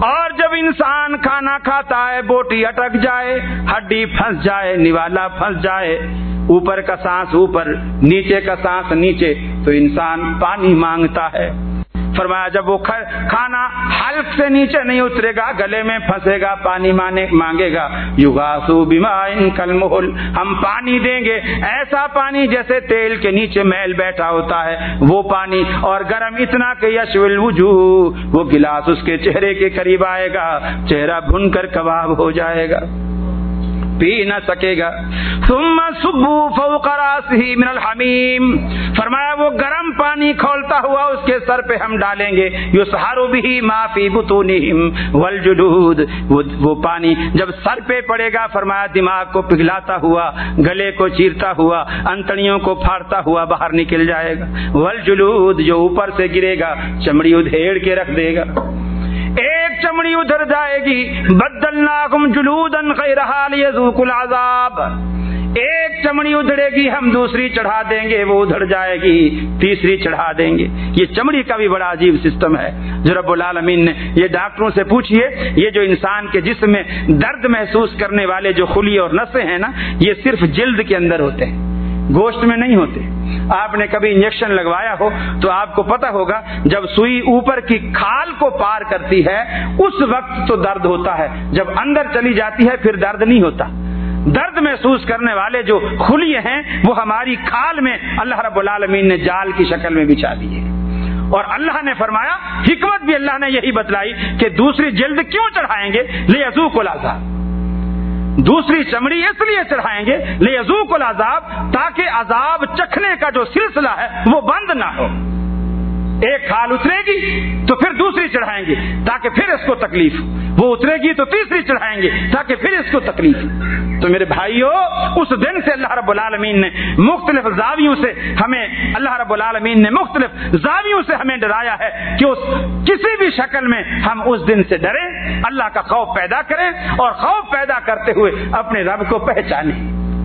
اور جب انسان کھانا کھاتا ہے بوٹی اٹک جائے، ہڈی پھنس جائے، نوالا پھنس جائے، اوپر کا سانس اوپر، نیچے کا سانس نیچے، تو انسان پانی مانگتا ہے۔ فرمایا جب وہ کھانا حلق سے نیچے نہیں اترے گا، گلے میں پھنسے گا، پانی مانگے گا، یغاثو بماء کالمہل، ہم پانی دیں گے ایسا پانی جیسے تیل کے نیچے میل بیٹھا ہوتا ہے وہ پانی، اور گرم اتنا کہ یشوی الوجوہ، وہ گلاس اس کے چہرے کے قریب آئے گا، چہرہ بھن کر کباب ہو جائے گا، پی نہ سکے گا۔ ثم صبوا فوق راسه من الحمیم، فرمایا وہ گرم پانی کھولتا ہوا اس کے سر پہ ہم ڈالیں گے، یسحر به ما فی بطونہم والجلود، وہ پانی جب سر پہ پڑے گا فرمایا دماغ کو پگھلاتا ہوا، گلے کو چیرتا ہوا، انتڑیوں کو پھاڑتا ہوا باہر نکل جائے گا، والجلود جو اوپر سے گرے گا چمڑی ادھیڑ کے رکھ دے گا، ایک چمڑی ادھر جائے گی، بدلناکم جلودا غیرہا لیذوقوا العذاب، ایک چمڑی ادھڑے گی ہم دوسری چڑھا دیں گے، وہ ادھڑ جائے گی تیسری چڑھا دیں گے۔ یہ چمڑی کا بھی بڑا عجیب سسٹم ہے جو رب العالمین نے، یہ ڈاکٹروں سے پوچھئے، یہ جو انسان کے جسم میں درد محسوس کرنے والے جو خلیے اور نسیں ہیں نا، یہ صرف جلد کے اندر ہوتے ہیں، گوشت میں نہیں ہوتے۔ آپ نے کبھی انجیکشن لگوایا ہو تو آپ کو پتہ ہوگا جب سوئی اوپر کی کھال کو پار کرتی ہے اس وقت تو درد ہوتا ہے، جب اندر چلی جاتی ہے پھر درد نہیں ہوتا۔ درد محسوس کرنے والے جو خلیے ہیں وہ ہماری کھال میں اللہ رب العالمین نے جال کی شکل میں بچھا دیے، اور اللہ نے فرمایا حکمت بھی اللہ نے یہی بتلائی کہ دوسری جلد کیوں چڑھائیں گے، لیذوقوا العذاب، دوسری چمڑی اس لیے چڑھائیں گے لیذوقوا العذاب، تاکہ عذاب چکھنے کا جو سلسلہ ہے وہ بند نہ ہو۔ ایک کھال اترے گی تو پھر دوسری چڑھائیں گے تاکہ پھر اس کو تکلیف، وہ اترے گی تو تیسری چڑھائیں گے تاکہ پھر اس کو تکلیف۔ تو میرے بھائیو اس دن سے اللہ رب العالمین نے مختلف زاویوں سے ہمیں، اللہ رب العالمین نے مختلف زاویوں سے ہمیں ڈرایا ہے کہ اس کسی بھی شکل میں ہم اس دن سے ڈریں، اللہ کا خوف پیدا کریں، اور خوف پیدا کرتے ہوئے اپنے رب کو پہچانیں،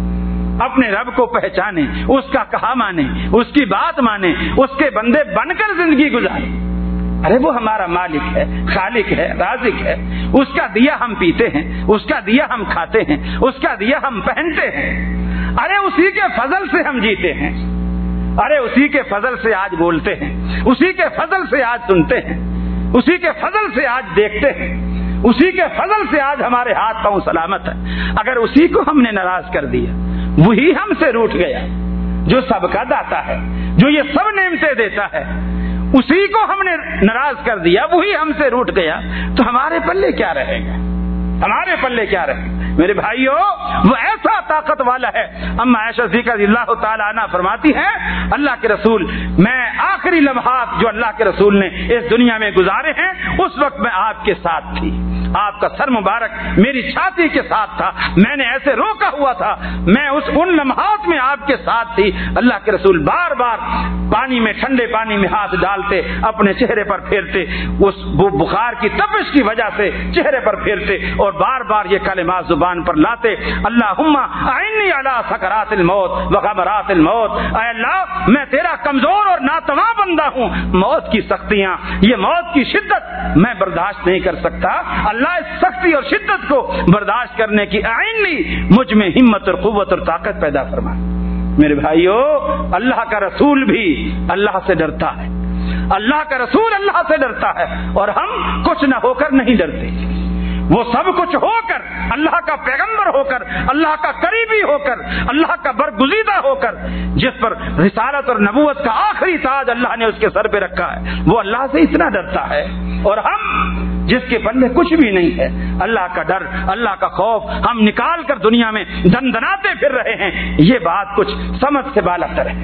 اپنے رب کو پہچانیں، اس کا کہا مانیں، اس کی بات مانیں، اس کے بندے بن کر زندگی گزاریں۔ ارے وہ ہمارا مالک ہے، خالق ہے، رازق ہے، اس کا دیا ہم پیتے ہیں، اس کا دیا ہم کھاتے ہیں، اس کا دیا ہم پہنتے ہیں، ارے اسی کے فضل سے ہم جیتے ہیں، ارے اسی کے فضل سے آج بولتے ہیں، اسی کے فضل سے آج سنتے ہیں، اسی کے فضل سے آج دیکھتے ہیں، اسی کے فضل سے آج ہمارے ہاتھ پاؤں سلامت ہے۔ اگر اسی کو ہم نے ناراض کر دیا، وہی ہم سے روٹھ گیا جو سب کا داتا ہے، جو یہ سب نعمتیں دیتا ہے، اسی کو ہم نے ناراض کر دیا، وہی ہم سے روٹھ گیا، تو ہمارے پلے کیا رہے گا، ہمارے پلے کیا رہے گا؟ میرے بھائیو وہ ایسا طاقت والا ہے۔ اما عائشہ صدیقہ رضی اللہ تعالی عنہ فرماتی ہیں اللہ کے رسول، میں آخری لمحات جو اللہ کے رسول نے اس دنیا میں گزارے ہیں اس وقت میں آپ کے ساتھ تھی، آپ کا سر مبارک میری چھاتی کے ساتھ تھا، میں نے ایسے روکا ہوا تھا، میں ان لمحات میں آپ کے ساتھ تھی۔ اللہ کے رسول بار بار پانی میں، ٹھنڈے پانی میں ہاتھ ڈالتے، اپنے چہرے پر پھیرتے، اس بخار کی تپش کی وجہ سے چہرے پر پھیرتے، اور بار بار یہ کلمات زبان پر لاتے، اللہم اعنی علی سکرات الموت وغمرات الموت، اے اللہ میں تیرا کمزور اور ناتواں بندہ ہوں، موت کی سختیاں، یہ موت کی شدت میں برداشت نہیں کر سکتا، اللہ اس سختی اور شدت کو برداشت کرنے کی اعنی مجھ میں ہمت اور قوت اور طاقت پیدا فرما۔ میرے بھائیو اللہ کا رسول بھی اللہ سے ڈرتا ہے، اللہ کا رسول اللہ سے ڈرتا ہے، اور ہم کچھ نہ ہو کر نہیں ڈرتے، وہ سب کچھ ہو کر، اللہ کا پیغمبر ہو کر، اللہ کا قریبی ہو کر، اللہ کا برگزیدہ ہو کر، جس پر رسالت اور نبوت کا آخری تاج اللہ نے اس کے سر پہ رکھا ہے، وہ اللہ سے اتنا ڈرتا ہے، اور ہم جس کے پلے کچھ بھی نہیں ہے، اللہ کا ڈر، اللہ کا خوف ہم نکال کر دنیا میں دندناتے پھر رہے ہیں، یہ بات کچھ سمجھ سے بالاتر ہے۔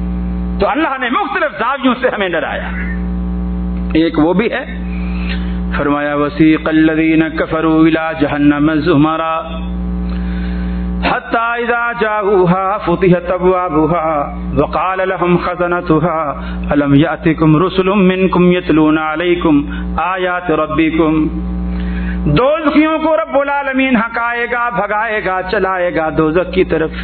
تو اللہ نے مختلف زاویوں سے ہمیں ڈرایا، ایک وہ بھی ہے، فرمایا وسیق الذین کفروا الی جہنم زمرا حتی اذا جاؤوها فتحت ابوابها وقال لهم خزنتها الم یأتکم رسل منکم یتلون علیکم آیات ربکم۔ دوزخیوں کو رب العالمین ہکائے گا، بھگائے گا، چلائے گا دوزخ کی طرف،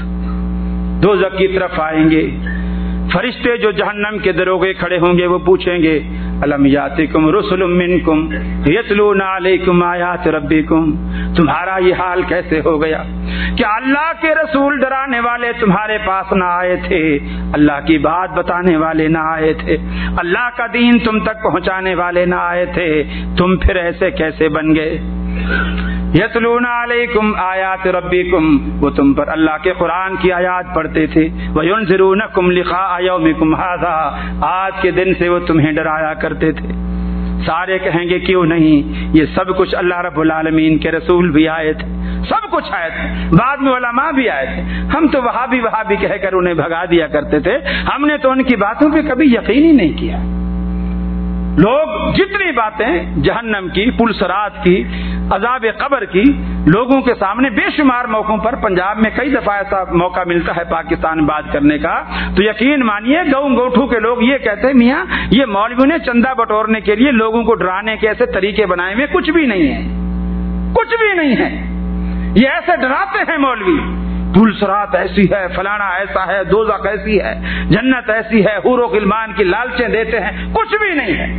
دوزخ کی طرف آئیں گے، فرشتے جو جہنم کے دروغے کھڑے ہوں گے وہ پوچھیں گے अलम यातिकुम रुसुलुम मिनकुम यतलूना अलैकुम आयात रब्बिकुम, तुम्हारा ये हाल कैसे हो गया? क्या अल्लाह के रसूल डराने वाले तुम्हारे पास ना आए थे? अल्लाह की बात बताने वाले ना आए थे? अल्लाह का दीन तुम तक पहुंचाने वाले ना आए थे? तुम फिर ऐसे कैसे बन गए? यतलूना अलैकुम आयात रब्बिकुम, वो तुम पर अल्लाह के कुरान की आयात पढ़ते थे। वयुनज़िरूनकुम लिक़ाअ यौमिकुम हाज़ा, आज के दिन से वो तुम्हें डराया करते थे। सारे कहेंगे क्यों नहीं, ये सब कुछ अल्लाह रब्बुल आलमीन के रसूल भी आए थे, सब कुछ आए थे, बाद में उलमा भी आए थे। हम तो वहाबी कहकर उन्हें भगा दिया करते थे, हमने तो उनकी बातों पे कभी यकीन ही नहीं किया। लोग जितनी बातें जहन्नम की, पुलसरात की, अजाब कब्र की लोगों के सामने बेशुमार मौकों पर, पंजाब में कई दफा ऐसा मौका मिलता है पाकिस्तान में बात करने का, तो यकीन मानिए गऊ गौठू के लोग ये कहते हैं मियाँ ये मौलवियों ने चंदा बटोरने के लिए लोगों को डराने के ऐसे तरीके बनाए हुए, कुछ भी नहीं है, कुछ भी नहीं है। ये ऐसे डराते हैं मौलवी, पुलसरात ऐसी है, फलाना ऐसा है, दोज़ख ऐसी है, जन्नत ऐसी है, हूर व गिलमान की लालचें देते हैं, कुछ भी नहीं है।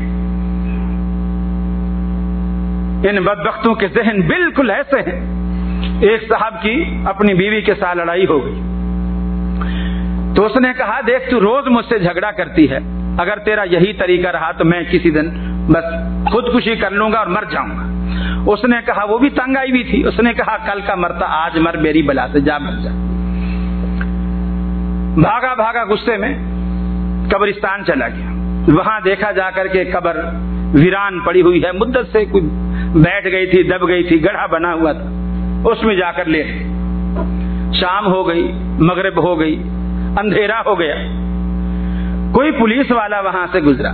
इन बदबख्तों के ज़हन बिल्कुल ऐसे हैं। एक साहब की अपनी बीवी के साथ लड़ाई हो गई, तो उसने कहा देख तू रोज मुझसे झगड़ा करती है, अगर तेरा यही तरीका रहा तो मैं किसी दिन बस खुदकुशी कर लूंगा और मर जाऊंगा। उसने कहा, वो भी तंग आई हुई थी, उसने कहा कल का मरता आज मर, मेरी बला से जा मर जा। भागा भागा गुस्से में कब्रिस्तान चला गया, वहां देखा जाकर के कब्र वीरान पड़ी हुई है, मुद्दत से कोई बैठ गई थी, दब गई थी, गड्ढा बना हुआ था, उसमें जाकर लेट गई। शाम हो गई, मगरिब हो गई, अंधेरा हो गया। कोई पुलिस वाला वहां से गुजरा,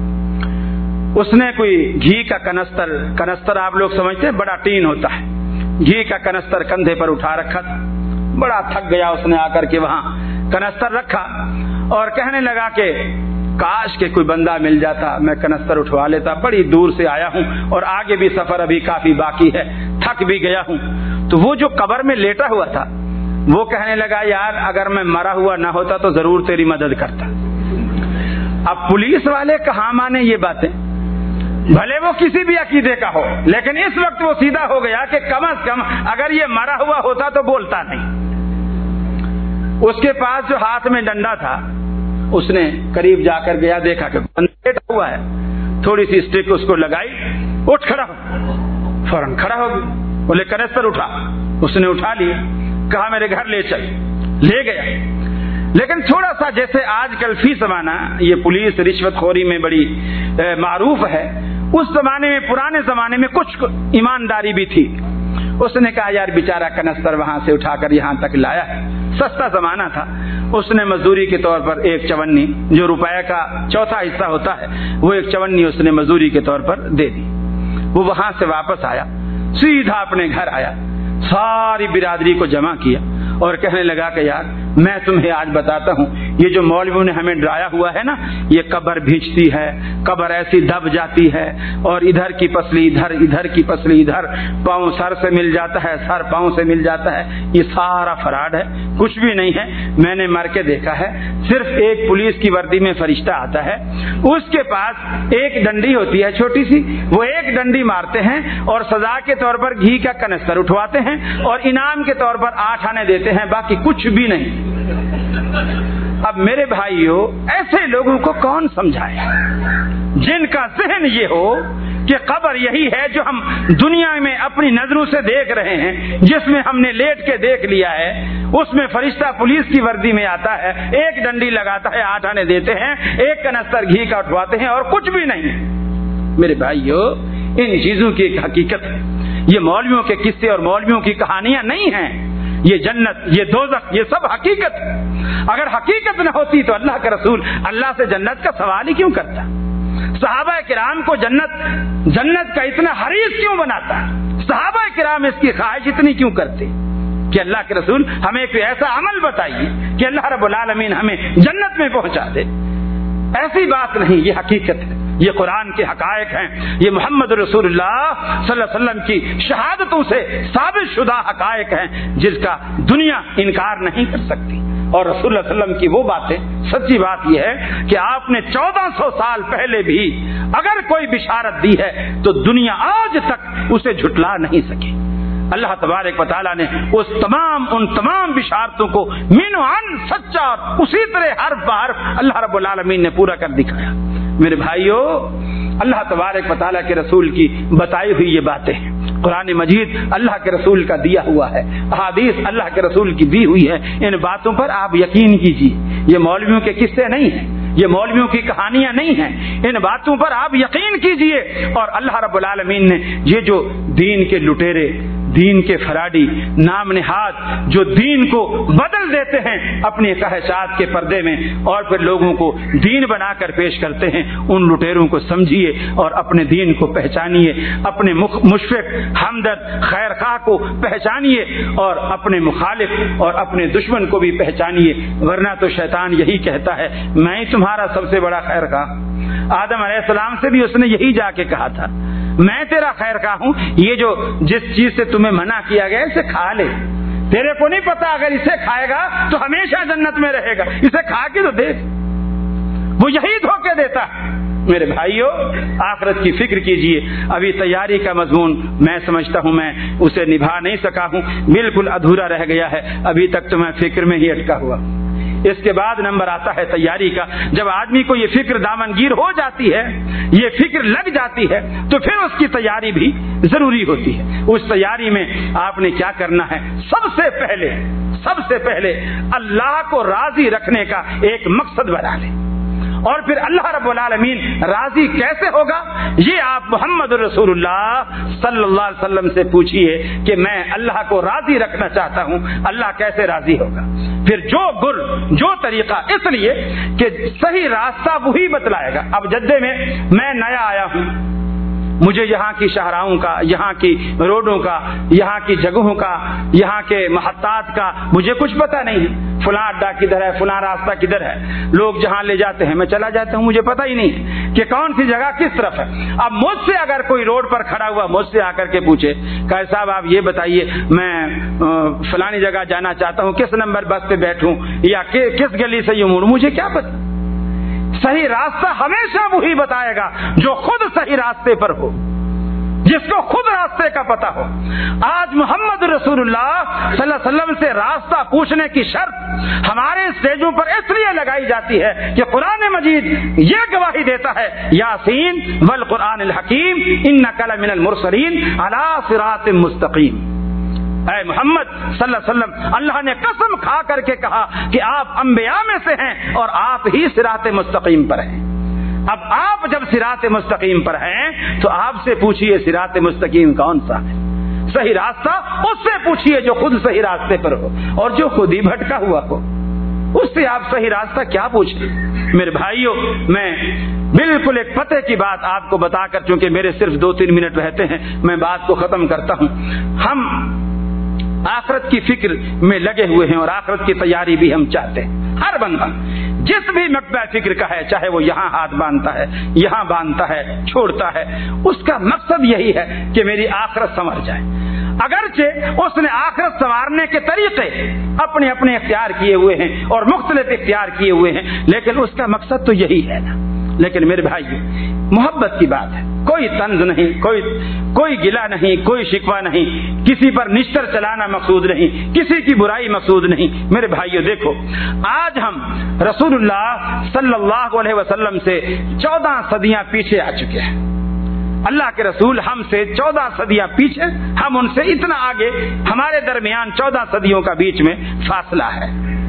उसने कोई घी का कनस्तर आप लोग समझते हैं, बड़ा टीन होता है, घी का कनस्तर कंधे पर उठा रखा था। बड़ा थक गया उसने, आकर के वहां कनस्तर रखा और कहने लगा कि काश के कोई बंदा मिल जाता, मैं कनस्तर उठवा लेता, बड़ी दूर से आया हूं और आगे भी सफर अभी काफी बाकी है, थक भी गया हूं। तो वो जो कब्र में लेटा हुआ था वो कहने लगा, यार अगर मैं मरा हुआ ना होता तो जरूर तेरी मदद करता। अब पुलिस वाले कहाँ माने ये बातें, भले वो किसी भी अकीदे का हो, लेकिन इस वक्त वो सीधा हो गया कि कम से कम अगर ये मरा हुआ होता तो बोलता नहीं। उसके पास जो हाथ में डंडा था, उसने करीब जाकर गया, देखा कि लेटा हुआ है, थोड़ी सी स्टिक उसको लगाई, उठ खड़ा हो, फौरन खड़ा हो गया। बोले कनस्तर उठा, उसने उठा लिया, कहा मेरे घर ले चल, ले गया। लेकिन थोड़ा सा जैसे आजकल फी जमाना ये पुलिस रिश्वतखोरी में बड़ी मारूफ है, उस जमाने में, पुराने जमाने में कुछ ईमानदारी भी थी। उसने कहा यार बेचारा कनस्तर वहां से उठाकर यहाँ तक लाया है, सस्ता जमाना था, उसने मजदूरी के तौर पर एक चवन्नी, जो रुपए का चौथा हिस्सा होता है, वो एक चवन्नी उसने मजदूरी के तौर पर दे दी। वो वहां से वापस आया, सीधा अपने घर आया, सारी बिरादरी को जमा किया और कहने लगा कि यार मैं तुम्हें आज बताता हूँ, ये जो मौलवियों ने हमें डराया हुआ है ना, ये कब्र भींचती है, कब्र ऐसी दब जाती है और इधर की पसली इधर, इधर की पसली इधर, पाँव सर से मिल जाता है, सर पाँव से मिल जाता है, ये सारा फराड है, कुछ भी नहीं है। मैंने मर के देखा है, सिर्फ एक पुलिस की वर्दी में फरिश्ता आता है, उसके पास एक डंडी होती है छोटी सी, वो एक डंडी मारते हैं और सजा के तौर पर घी का कनस्तर उठवाते हैं और इनाम के तौर पर 8 आने देते हैं, बाकी कुछ भी नहीं। अब मेरे भाइयों, ऐसे लोगों को कौन समझाए जिनका ज़हन ये हो कि कब्र यही है जो हम दुनिया में अपनी नजरों से देख रहे हैं, जिसमें हमने लेट के देख लिया है, उसमें फरिश्ता पुलिस की वर्दी में आता है, एक डंडी लगाता है, 8 आने देते हैं, एक कनस्तर घी का उठवाते हैं और कुछ भी नहीं। मेरे भाइयों, इन चीजों की एक हकीकत है, ये मौलवियों के किस्से और मौलवियों की कहानियां नहीं हैं। ये जन्नत, ये दोज़ख, ये सब हकीकत है। अगर हकीकत न होती तो अल्लाह का रसूल अल्लाह से जन्नत का सवाल ही क्यों करता? सहाबा किराम को जन्नत का इतना हरीस क्यों बनाता? सहाबा किराम इसकी ख्वाहिश इतनी क्यों करते कि अल्लाह के रसूल हमें कोई ऐसा अमल बताइए कि अल्लाह रब्बुल आलमीन हमें जन्नत में पहुंचा दे? ऐसी बात नहीं, ये हकीकत है, ये कुरान के हकायक हैं, ये मोहम्मद रसूलुल्लाह सल्लल्लाहु अलैहि वसल्लम की शहादतों से साबित शुदा हकायक हैं, जिसका दुनिया इनकार नहीं कर सकती। اور رسول اللہ صلی اللہ علیہ وسلم کی وہ باتیں. سچی بات یہ ہے کہ آپ نے 1400 سال پہلے بھی اگر کوئی بشارت دی ہے تو دنیا آج تک اسے جھٹلا نہیں سکی. اللہ تبارک و تعالیٰ نے ان تمام بشارتوں کو من و عن سچا اور اسی طرح حرف بحرف اللہ رب العالمین نے پورا کر دکھایا. میرے بھائیو، اللہ تبارک و تعالیٰ کے رسول کی بتائی ہوئی یہ باتیں ہیں. قرآن مجید اللہ کے رسول کا دیا ہوا ہے، احادیث اللہ کے رسول کی دی ہوئی ہے. ان باتوں پر آپ یقین کیجیے. یہ مولویوں کے قصے نہیں ہیں، یہ مولویوں کی کہانیاں نہیں ہیں. ان باتوں پر آپ یقین کیجیے. اور اللہ رب العالمین نے یہ جو دین کے لٹیرے، دین کے فراڈی، نام نہاد جو دین کو بدل دیتے ہیں اپنی خواہشات کے پردے میں اور پھر لوگوں کو دین بنا کر پیش کرتے ہیں، ان لٹیروں کو سمجھیے اور اپنے دین کو پہچانیے. اپنے مشفق، ہمدرد، خیر خواہ کو پہچانیے اور اپنے مخالف اور اپنے دشمن کو بھی پہچانیے. ورنہ تو شیطان یہی کہتا ہے میں ہی تمہارا سب سے بڑا خیر خواہ. آدم علیہ السلام سے بھی اس نے یہی جا کے کہا تھا میں تیرا خیر خواہ ہوں. یہ جو جس چیز سے تمہیں منع کیا گیا اسے کھا لے. تیرے کو نہیں پتا اگر اسے کھائے گا تو ہمیشہ جنت میں رہے گا. اسے کھا کے تو دیکھ. وہ یہی دھوکے دیتا ہے. میرے بھائیو، آخرت کی فکر کیجئے. ابھی تیاری کا مضمون میں سمجھتا ہوں میں اسے نبھا نہیں سکا ہوں، بالکل ادھورا رہ گیا ہے. ابھی تک تو میں فکر میں ہی اٹکا ہوا. اس کے بعد نمبر آتا ہے تیاری کا. جب آدمی کو یہ فکر دامنگیر ہو جاتی ہے، یہ فکر لگ جاتی ہے، تو پھر اس کی تیاری بھی ضروری ہوتی ہے. اس تیاری میں آپ نے کیا کرنا ہے؟ سب سے پہلے اللہ کو راضی رکھنے کا ایک مقصد بنا لیں. اور پھر اللہ رب العالمین راضی کیسے ہوگا یہ آپ محمد رسول اللہ صلی اللہ علیہ وسلم سے پوچھئے کہ میں اللہ کو راضی رکھنا چاہتا ہوں، اللہ کیسے راضی ہوگا. پھر جو طریقہ، اس لیے کہ صحیح راستہ وہی بتلائے گا. اب جدے میں نیا آیا ہوں، مجھے یہاں کی شاہراہوں کا، یہاں کی روڈوں کا، یہاں کی جگہوں کا، یہاں کے محطات کا مجھے کچھ پتہ نہیں. فلاں اڈا کدھر ہے، فلاں راستہ کدھر ہے. لوگ جہاں لے جاتے ہیں میں چلا جاتا ہوں، مجھے پتہ ہی نہیں کہ کون سی جگہ کس طرف ہے. اب مجھ سے اگر کوئی روڈ پر کھڑا ہوا مجھ سے آ کر کے پوچھے کہ صاحب آپ یہ بتائیے میں فلانی جگہ جانا چاہتا ہوں، کس نمبر بس پہ بیٹھوں یا کس گلی سے یوں موڑوں، مجھے کیا پتہ. صحیح راستہ ہمیشہ وہی بتائے گا جو خود صحیح راستے پر ہو، جس کو خود راستے کا پتہ ہو. آج محمد رسول اللہ صلی اللہ علیہ وسلم سے راستہ پوچھنے کی شرط ہمارے اسٹیجوں پر اس لیے لگائی جاتی ہے کہ قرآن مجید یہ گواہی دیتا ہے یاسین والقرآن الحکیم انک لمن المرسلین علی صراط مستقیم. اے محمد صلی اللہ علیہ وسلم، اللہ نے قسم کھا کر کے کہا کہ آپ انبیاء میں سے ہیں اور آپ ہی صراط مستقیم پر ہیں. اب آپ جب صراط مستقیم پر ہیں تو آپ سے پوچھئے صراط مستقیم کون سا ہے؟ صحیح راستہ اس سے پوچھئے جو خود صحیح راستے پر ہو، اور جو خود ہی بھٹکا ہوا ہو اس سے آپ صحیح راستہ کیا پوچھیں. میرے بھائیوں، میں بالکل ایک پتے کی بات آپ کو بتا کر، چونکہ میرے صرف 2-3 منٹ رہتے ہیں، میں بات کو ختم کرتا ہوں. ہم آخرت کی فکر میں لگے ہوئے ہیں اور آخرت کی تیاری بھی ہم چاہتے ہیں. ہر بندہ جس بھی مقبہ فکر کا ہے، چاہے وہ یہاں ہاتھ باندھتا ہے، یہاں باندھتا ہے، چھوڑتا ہے، اس کا مقصد یہی ہے کہ میری آخرت سنور جائے. اگرچہ اس نے آخرت سنوارنے کے طریقے اپنے اپنے اختیار کیے ہوئے ہیں اور مختلف اختیار کیے ہوئے ہیں، لیکن اس کا مقصد تو یہی ہے نا. لیکن میرے بھائی، محبت کی بات ہے، کوئی طنز نہیں، کوئی گلہ نہیں، کوئی شکوہ نہیں، کسی پر نشتر چلانا مقصود نہیں، کسی کی برائی مقصود نہیں. میرے بھائیو دیکھو، آج ہم رسول اللہ صلی اللہ علیہ وسلم سے 14 صدیاں پیچھے آ چکے ہیں. اللہ کے رسول ہم سے 14 صدیاں پیچھے، ہم ان سے اتنا آگے، ہمارے درمیان 14 صدیوں کا بیچ میں فاصلہ ہے.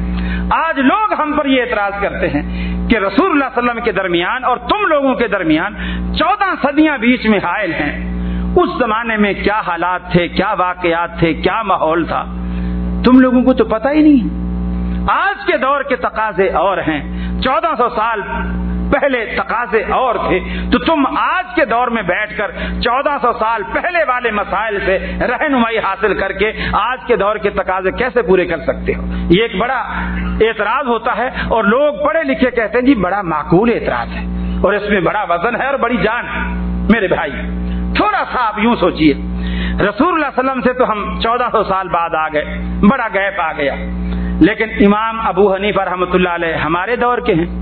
آج لوگ ہم پر یہ اعتراض کرتے ہیں کہ رسول اللہ صلی اللہ علیہ وسلم کے درمیان اور تم لوگوں کے درمیان 14 صدیاں بیچ میں حائل ہیں. اس زمانے میں کیا حالات تھے، کیا واقعات تھے، کیا ماحول تھا، تم لوگوں کو تو پتہ ہی نہیں. آج کے دور کے تقاضے اور ہیں، 1400 سال پہلے تقاضے اور تھے، تو تم آج کے دور میں بیٹھ کر 1400 سال پہلے والے مسائل سے رہنمائی حاصل کر کے آج کے دور کے تقاضے کیسے پورے کر سکتے ہو؟ یہ ایک بڑا اعتراض ہوتا ہے اور لوگ پڑھے لکھے کہتے ہیں جی بڑا معقول اعتراض ہے اور اس میں بڑا وزن ہے اور بڑی جان ہے. میرے بھائی تھوڑا سا آپ یوں سوچئے، رسول اللہ صلی اللہ علیہ وسلم سے تو ہم 1400 سال بعد آ گئے، بڑا گیپ آ گیا، لیکن امام ابو حنیفہ رحمۃ اللہ علیہ ہمارے دور کے ہیں.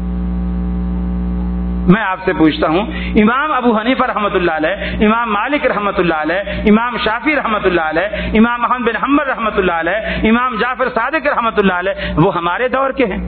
میں آپ سے پوچھتا ہوں، امام ابو حنیفہ رحمۃ اللہ علیہ، امام مالک رحمۃ اللہ علیہ، امام شافعی رحمۃ اللہ علیہ، امام احمد بن حنبل رحمۃ اللہ علیہ، امام جعفر صادق رحمۃ اللہ علیہ، وہ ہمارے دور کے ہیں؟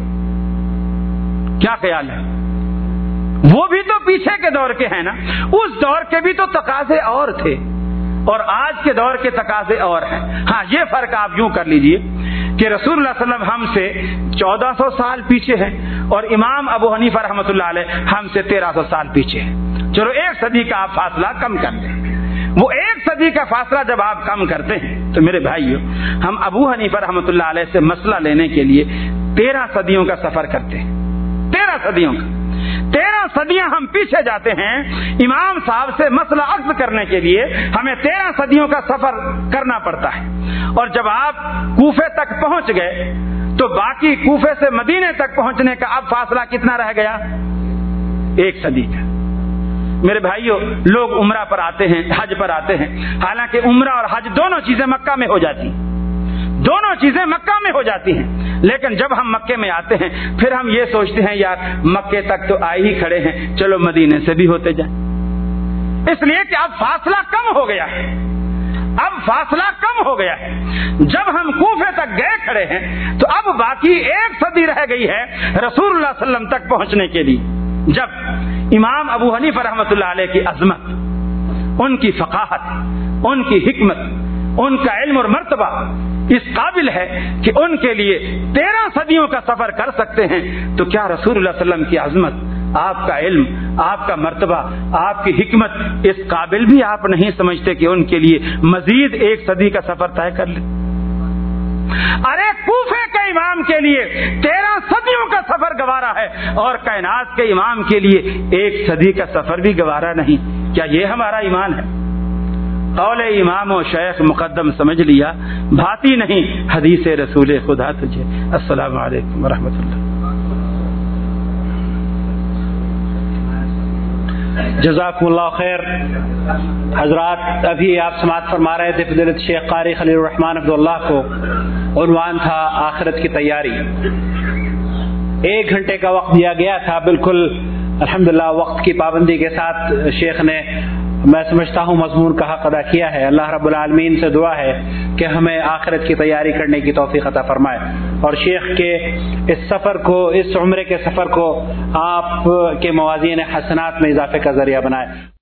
کیا خیال ہے؟ وہ بھی تو پیچھے کے دور کے ہیں نا. اس دور کے بھی تو تقاضے اور تھے اور آج کے دور کے تقاضے اور ہیں. ہاں، یہ فرق آپ یوں کر لیجئے کہ رسول اللہ صلی اللہ علیہ وسلم ہم سے 1400 سال پیچھے ہیں اور امام ابو حنیفہ رحمۃ اللہ علیہ ہم سے 1300 سال پیچھے ہیں. چلو 1 صدی کا آپ فاصلہ کم کر دیں. وہ 1 صدی کا فاصلہ جب آپ کم کرتے ہیں تو میرے بھائیو، ہم ابو حنیفہ رحمۃ اللہ علیہ سے مسئلہ لینے کے لیے 13 صدیوں کا سفر کرتے ہیں. 13 صدیوں کا، 13 صدیاں ہم پیچھے جاتے ہیں. امام صاحب سے مسئلہ اخذ کرنے کے لیے ہمیں 13 صدیوں کا سفر کرنا پڑتا ہے. اور جب آپ کوفے تک پہنچ گئے تو باقی کوفے سے مدینے تک پہنچنے کا اب فاصلہ کتنا رہ گیا؟ 1 صدی کا. میرے بھائیوں، لوگ عمرہ پر آتے ہیں، حج پر آتے ہیں، حالانکہ عمرہ اور حج دونوں چیزیں مکہ میں ہو جاتی ہیں، دونوں چیزیں مکہ میں ہو جاتی ہیں. لیکن جب ہم مکے میں آتے ہیں پھر ہم یہ سوچتے ہیں یار مکے تک تو آئے ہی کھڑے ہیں، چلو مدینے سے بھی ہوتے جائیں. اس لیے کہ اب فاصلہ کم ہو گیا ہے، اب فاصلہ کم ہو گیا ہے. جب ہم کوفے تک گئے کھڑے ہیں تو اب باقی 1 صدی رہ گئی ہے رسول اللہ صلی اللہ علیہ وسلم تک پہنچنے کے لیے. جب امام ابو حنیفہ رحمۃ اللہ علیہ کی عظمت، ان کی فقاہت، ان کی حکمت، ان کا علم اور مرتبہ اس قابل ہے کہ ان کے لیے 13 صدیوں کا سفر کر سکتے ہیں، تو کیا رسول اللہ صلی اللہ علیہ وسلم کی عظمت، آپ کا علم، آپ کا مرتبہ، آپ کی حکمت اس قابل بھی آپ نہیں سمجھتے کہ ان کے لیے مزید 1 صدی کا سفر طے کر لیں؟ ارے کوفے کے امام کے لیے 13 صدیوں کا سفر گوارا ہے اور کائنات کے امام کے لیے 1 صدی کا سفر بھی گوارا نہیں. کیا یہ ہمارا ایمان ہے؟ قول امام و شیخ مقدم سمجھ لیا، بھاتی نہیں حدیث رسول خدا تجھے. السلام علیکم ورحمۃ اللہ. جزاکم اللہ خیر. حضرات، ابھی آپ سماعت فرما رہے تھے فضیلت شیخ قاری خلیل الرحمن عبداللہ کو عنوان تھا آخرت کی تیاری. 1 گھنٹے کا وقت دیا گیا تھا، بالکل الحمدللہ وقت کی پابندی کے ساتھ شیخ نے، میں سمجھتا ہوں، مضمون کا حق ادا کیا ہے. اللہ رب العالمین سے دعا ہے کہ ہمیں آخرت کی تیاری کرنے کی توفیق عطا فرمائے اور شیخ کے اس سفر کو، اس عمرے کے سفر کو آپ کے موازین حسنات میں اضافے کا ذریعہ بنائے.